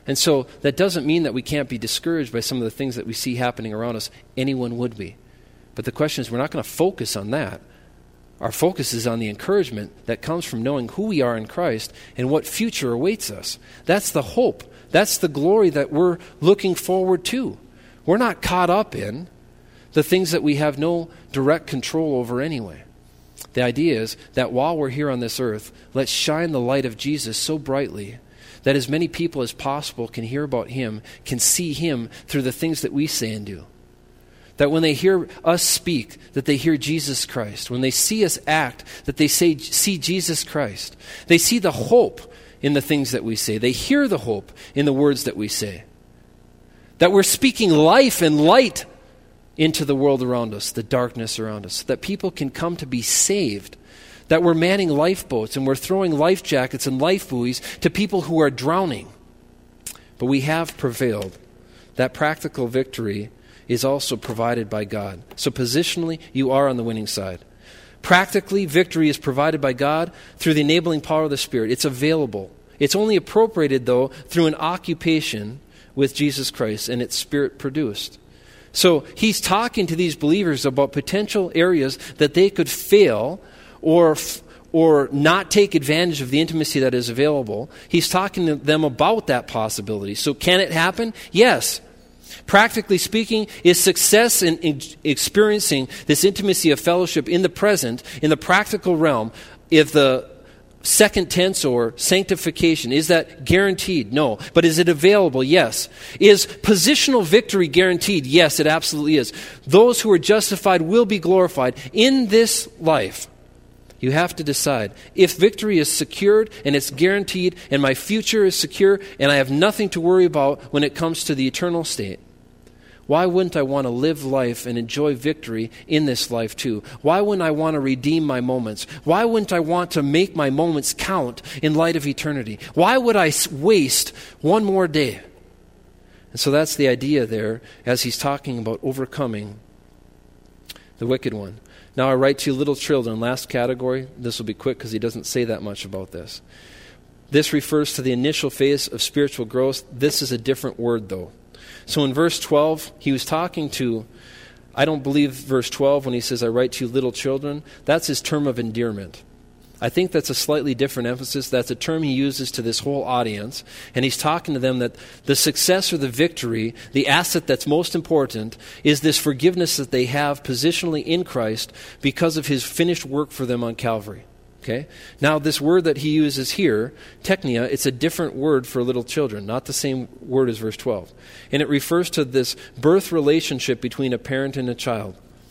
Speaker 1: And so that doesn't mean that we can't be discouraged by some of the things that we see happening around us. Anyone would be. But the question is, we're not going to focus on that. Our focus is on the encouragement that comes from knowing who we are in Christ and what future awaits us. That's the hope. That's the glory that we're looking forward to. We're not caught up in the things that we have no direct control over anyway. The idea is that while we're here on this earth, let's shine the light of Jesus so brightly that as many people as possible can hear about Him, can see Him through the things that we say and do. That when they hear us speak, that they hear Jesus Christ. When they see us act, that they see Jesus Christ. They see the hope in the things that we say. They hear the hope in the words that we say. That we're speaking life and light into the world around us, the darkness around us, so that people can come to be saved. That we're manning lifeboats and we're throwing life jackets and life buoys to people who are drowning. But we have prevailed. That practical victory is also provided by God. So positionally, you are on the winning side. Practically, victory is provided by God through the enabling power of the Spirit. It's available. It's only appropriated, though, through an occupation with Jesus Christ, and it's Spirit produced. So he's talking to these believers about potential areas that they could fail or not take advantage of the intimacy that is available. He's talking to them about that possibility. So can it happen? Yes. Practically speaking, is success in experiencing this intimacy of fellowship in the present, in the practical realm, if the second tense or sanctification, is that guaranteed? No. But is it available? Yes. Is positional victory guaranteed? Yes, it absolutely is. Those who are justified will be glorified in this life. You have to decide. If victory is secured and it's guaranteed and my future is secure and I have nothing to worry about when it comes to the eternal state, why wouldn't I want to live life and enjoy victory in this life too? Why wouldn't I want to redeem my moments? Why wouldn't I want to make my moments count in light of eternity? Why would I waste one more day? And so that's the idea there as he's talking about overcoming the wicked one. Now I write to you little children. Last category. This will be quick because he doesn't say that much about this. This refers to the initial phase of spiritual growth. This is a different word though. So in verse 12, he was talking to, I don't believe verse 12 when he says, I write to you little children. That's his term of endearment. I think that's a slightly different emphasis. That's a term he uses to this whole audience. And he's talking to them that the success or the victory, the asset that's most important, is this forgiveness that they have positionally in Christ because of his finished work for them on Calvary. Okay? Now, this word that he uses here, teknia, it's a different word for little children, not the same word as verse 12. And it refers to this birth relationship between a parent and a child.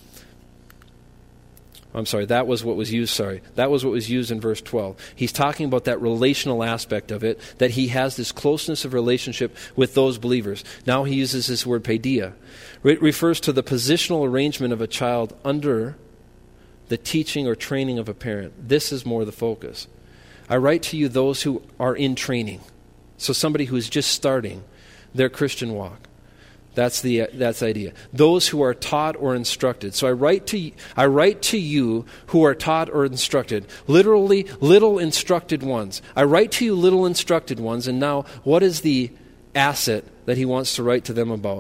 Speaker 1: That was what was used in verse 12. He's talking about that relational aspect of it, that he has this closeness of relationship with those believers. Now he uses this word paideia. It refers to the positional arrangement of a child under the teaching or training of a parent. This is more the focus. I write to you those who are in training. So somebody who is just starting their Christian walk. That's the idea. Those who are taught or instructed. So I write to you who are taught or instructed. Literally, little instructed ones. I write to you little instructed ones. And now, what is the asset that he wants to write to them about?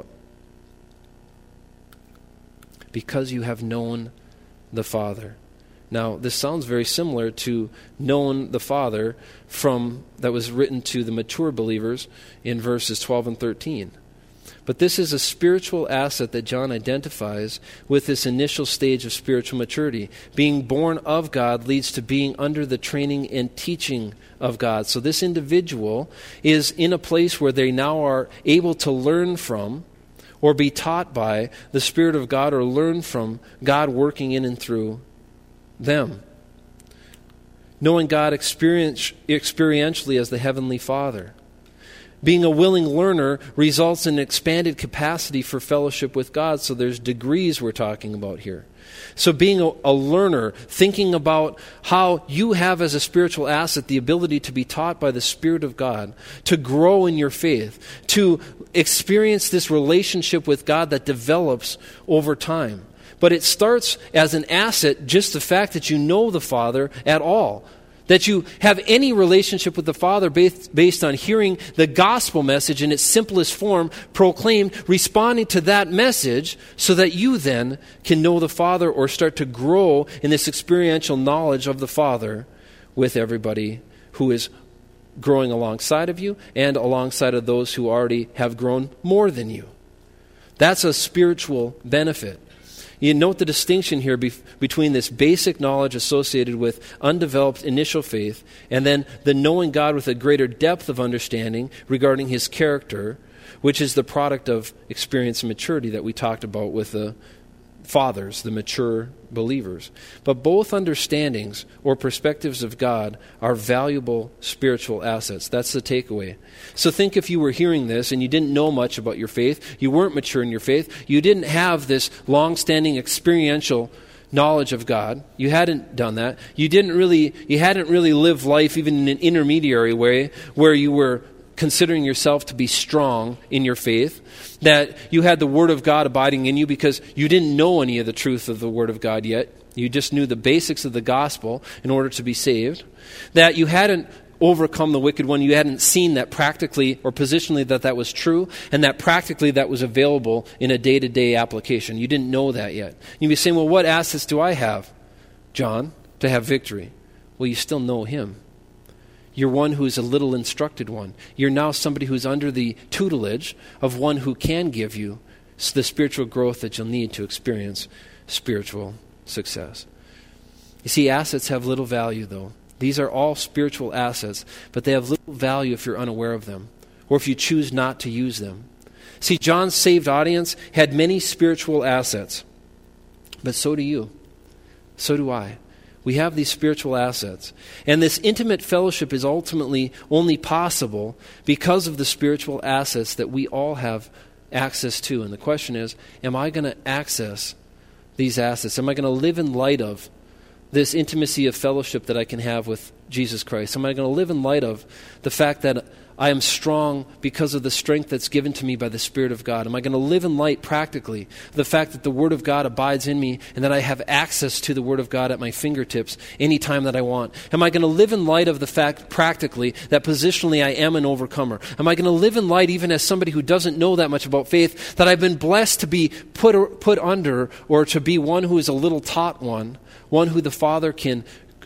Speaker 1: Because you have known the Father. Now, this sounds very similar to known the Father that was written to the mature believers in verses 12 and 13. But this is a spiritual asset that John identifies with this initial stage of spiritual maturity. Being born of God leads to being under the training and teaching of God. So this individual is in a place where they now are able to learn from or be taught by the Spirit of God or learn from God working in and through them. Knowing God experientially as the Heavenly Father. Being a willing learner results in an expanded capacity for fellowship with God. So there's degrees we're talking about here. So being a learner, thinking about how you have as a spiritual asset the ability to be taught by the Spirit of God, to grow in your faith, to experience this relationship with God that develops over time. But it starts as an asset, just the fact that you know the Father at all. that you have any relationship with the Father based on hearing the gospel message in its simplest form proclaimed, responding to that message so that you then can know the Father or start to grow in this experiential knowledge of the Father with everybody who is growing alongside of you and alongside of those who already have grown more than you. That's a spiritual benefit. You note the distinction here between this basic knowledge associated with undeveloped initial faith and then the knowing God with a greater depth of understanding regarding His character, which is the product of experience and maturity that we talked about with the fathers, the mature believers. But both understandings or perspectives of God are valuable spiritual assets. That's the takeaway. So think if you were hearing this and you didn't know much about your faith, you weren't mature in your faith, you didn't have this long-standing experiential knowledge of God, you hadn't done that, you hadn't really lived life even in an intermediary way where you were considering yourself to be strong in your faith, that you had the Word of God abiding in you because you didn't know any of the truth of the Word of God yet. You just knew the basics of the gospel in order to be saved. That you hadn't overcome the wicked one. You hadn't seen that practically or positionally that was true, and that practically that was available in a day-to-day application. You didn't know that yet. You'd be saying, well, what assets do I have, John, to have victory? Well, you still know Him. You're one who is a little instructed one. You're now somebody who's under the tutelage of one who can give you the spiritual growth that you'll need to experience spiritual success. You see, assets have little value, though. These are all spiritual assets, but they have little value if you're unaware of them or if you choose not to use them. See, John's saved audience had many spiritual assets, but so do you. So do I. We have these spiritual assets. And this intimate fellowship is ultimately only possible because of the spiritual assets that we all have access to. And the question is, am I going to access these assets? Am I going to live in light of this intimacy of fellowship that I can have with Jesus Christ? Am I going to live in light of the fact that I am strong because of the strength that's given to me by the Spirit of God? Am I going to live in light practically the fact that the Word of God abides in me and that I have access to the Word of God at my fingertips anytime that I want? Am I going to live in light of the fact practically that positionally I am an overcomer? Am I going to live in light even as somebody who doesn't know that much about faith that I've been blessed to be put under or to be one who is a little taught one who the Father can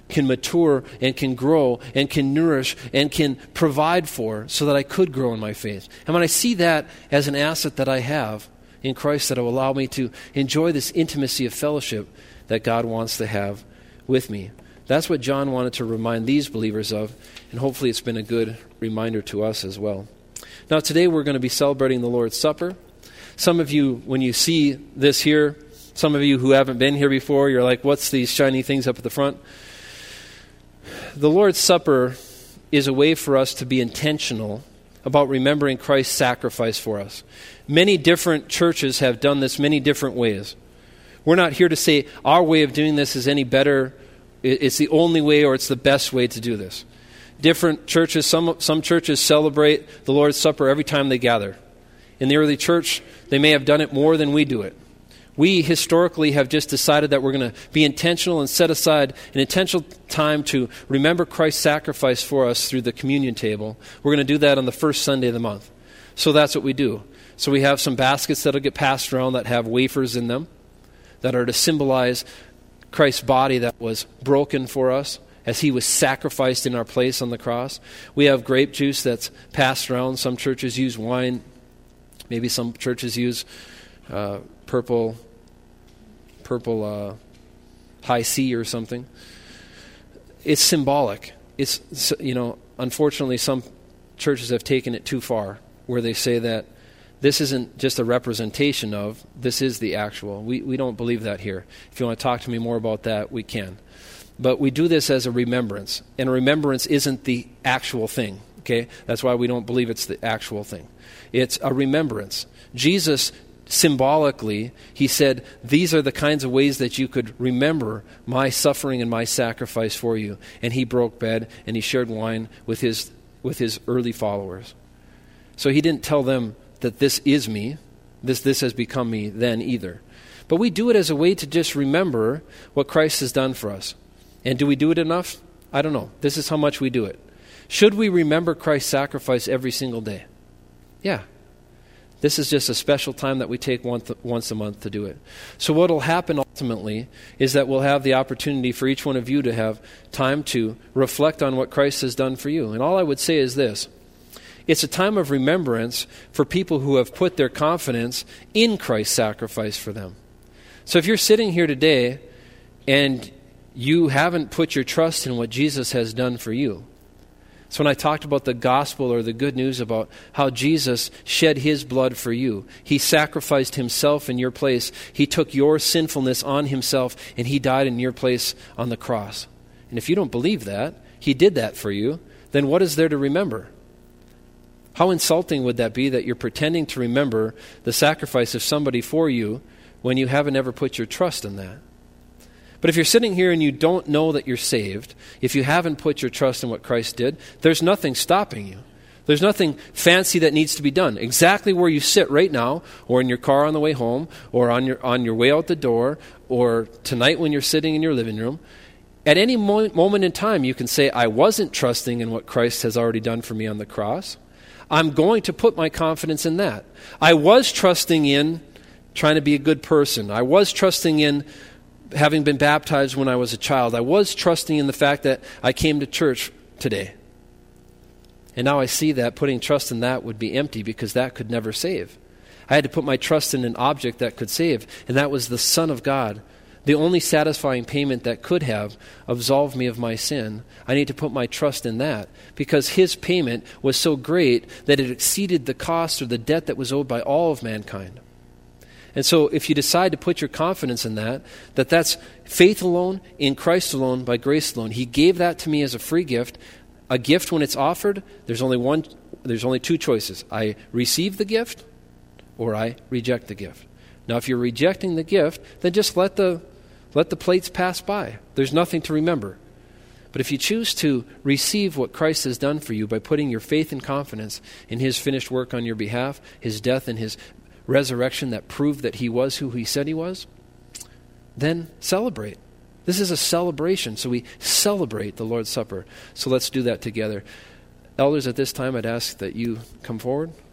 Speaker 1: mature and can grow and can nourish and can provide for so that I could grow in my faith? And when I see that as an asset that I have in Christ that will allow me to enjoy this intimacy of fellowship that God wants to have with me. That's what John wanted to remind these believers of, and hopefully it's been a good reminder to us as well. Now today we're going to be celebrating the Lord's Supper. Some of you, when you see this here, some of you who haven't been here before, you're like, what's these shiny things up at the front? The Lord's Supper is a way for us to be intentional about remembering Christ's sacrifice for us. Many different churches have done this many different ways. We're not here to say our way of doing this is any better, it's the only way or it's the best way to do this. Different churches, some churches celebrate the Lord's Supper every time they gather. In the early church, they may have done it more than we do it. We historically have just decided that we're going to be intentional and set aside an intentional time to remember Christ's sacrifice for us through the communion table. We're going to do that on the first Sunday of the month. So that's what we do. So we have some baskets that will get passed around that have wafers in them that are to symbolize Christ's body that was broken for us as He was sacrificed in our place on the cross. We have grape juice that's passed around. Some churches use wine. Maybe some churches use purple high C or something. It's symbolic. It's, unfortunately some churches have taken it too far where they say that this isn't just a representation of, this is the actual. We don't believe that here. If you want to talk to me more about that, we can. But we do this as a remembrance, and a remembrance isn't the actual thing, okay? That's why we don't believe it's the actual thing. It's a remembrance. Jesus symbolically, He said, these are the kinds of ways that you could remember my suffering and my sacrifice for you. And He broke bread and He shared wine with His early followers. So He didn't tell them that this is me, this has become me then either. But we do it as a way to just remember what Christ has done for us. And do we do it enough? I don't know. This is how much we do it. Should we remember Christ's sacrifice every single day? Yeah. This is just a special time that we take once a month to do it. So what will happen ultimately is that we'll have the opportunity for each one of you to have time to reflect on what Christ has done for you. And all I would say is this. It's a time of remembrance for people who have put their confidence in Christ's sacrifice for them. So if you're sitting here today and you haven't put your trust in what Jesus has done for you, so when I talked about the gospel or the good news about how Jesus shed his blood for you, he sacrificed himself in your place. He took your sinfulness on himself and he died in your place on the cross. And if you don't believe that, he did that for you, then what is there to remember? How insulting would that be that you're pretending to remember the sacrifice of somebody for you when you haven't ever put your trust in that? But if you're sitting here and you don't know that you're saved, if you haven't put your trust in what Christ did, there's nothing stopping you. There's nothing fancy that needs to be done. Exactly where you sit right now, or in your car on the way home, or on your way out the door, or tonight when you're sitting in your living room, at any moment in time you can say, I wasn't trusting in what Christ has already done for me on the cross. I'm going to put my confidence in that. I was trusting in trying to be a good person. I was trusting in having been baptized when I was a child. I was trusting in the fact that I came to church today. And now I see that putting trust in that would be empty because that could never save. I had to put my trust in an object that could save, and that was the Son of God, the only satisfying payment that could have absolved me of my sin. I need to put my trust in that because his payment was so great that it exceeded the cost or the debt that was owed by all of mankind. And so if you decide to put your confidence in that's faith alone, in Christ alone, by grace alone. He gave that to me as a free gift. A gift, when it's offered, there's only two choices. I receive the gift or I reject the gift. Now, if you're rejecting the gift, then just let the plates pass by. There's nothing to remember. But if you choose to receive what Christ has done for you by putting your faith and confidence in his finished work on your behalf, his death and his resurrection that proved that he was who he said he was, then celebrate. This is a celebration, so we celebrate the Lord's Supper. So let's do that together. Elders, at this time, I'd ask that you come forward.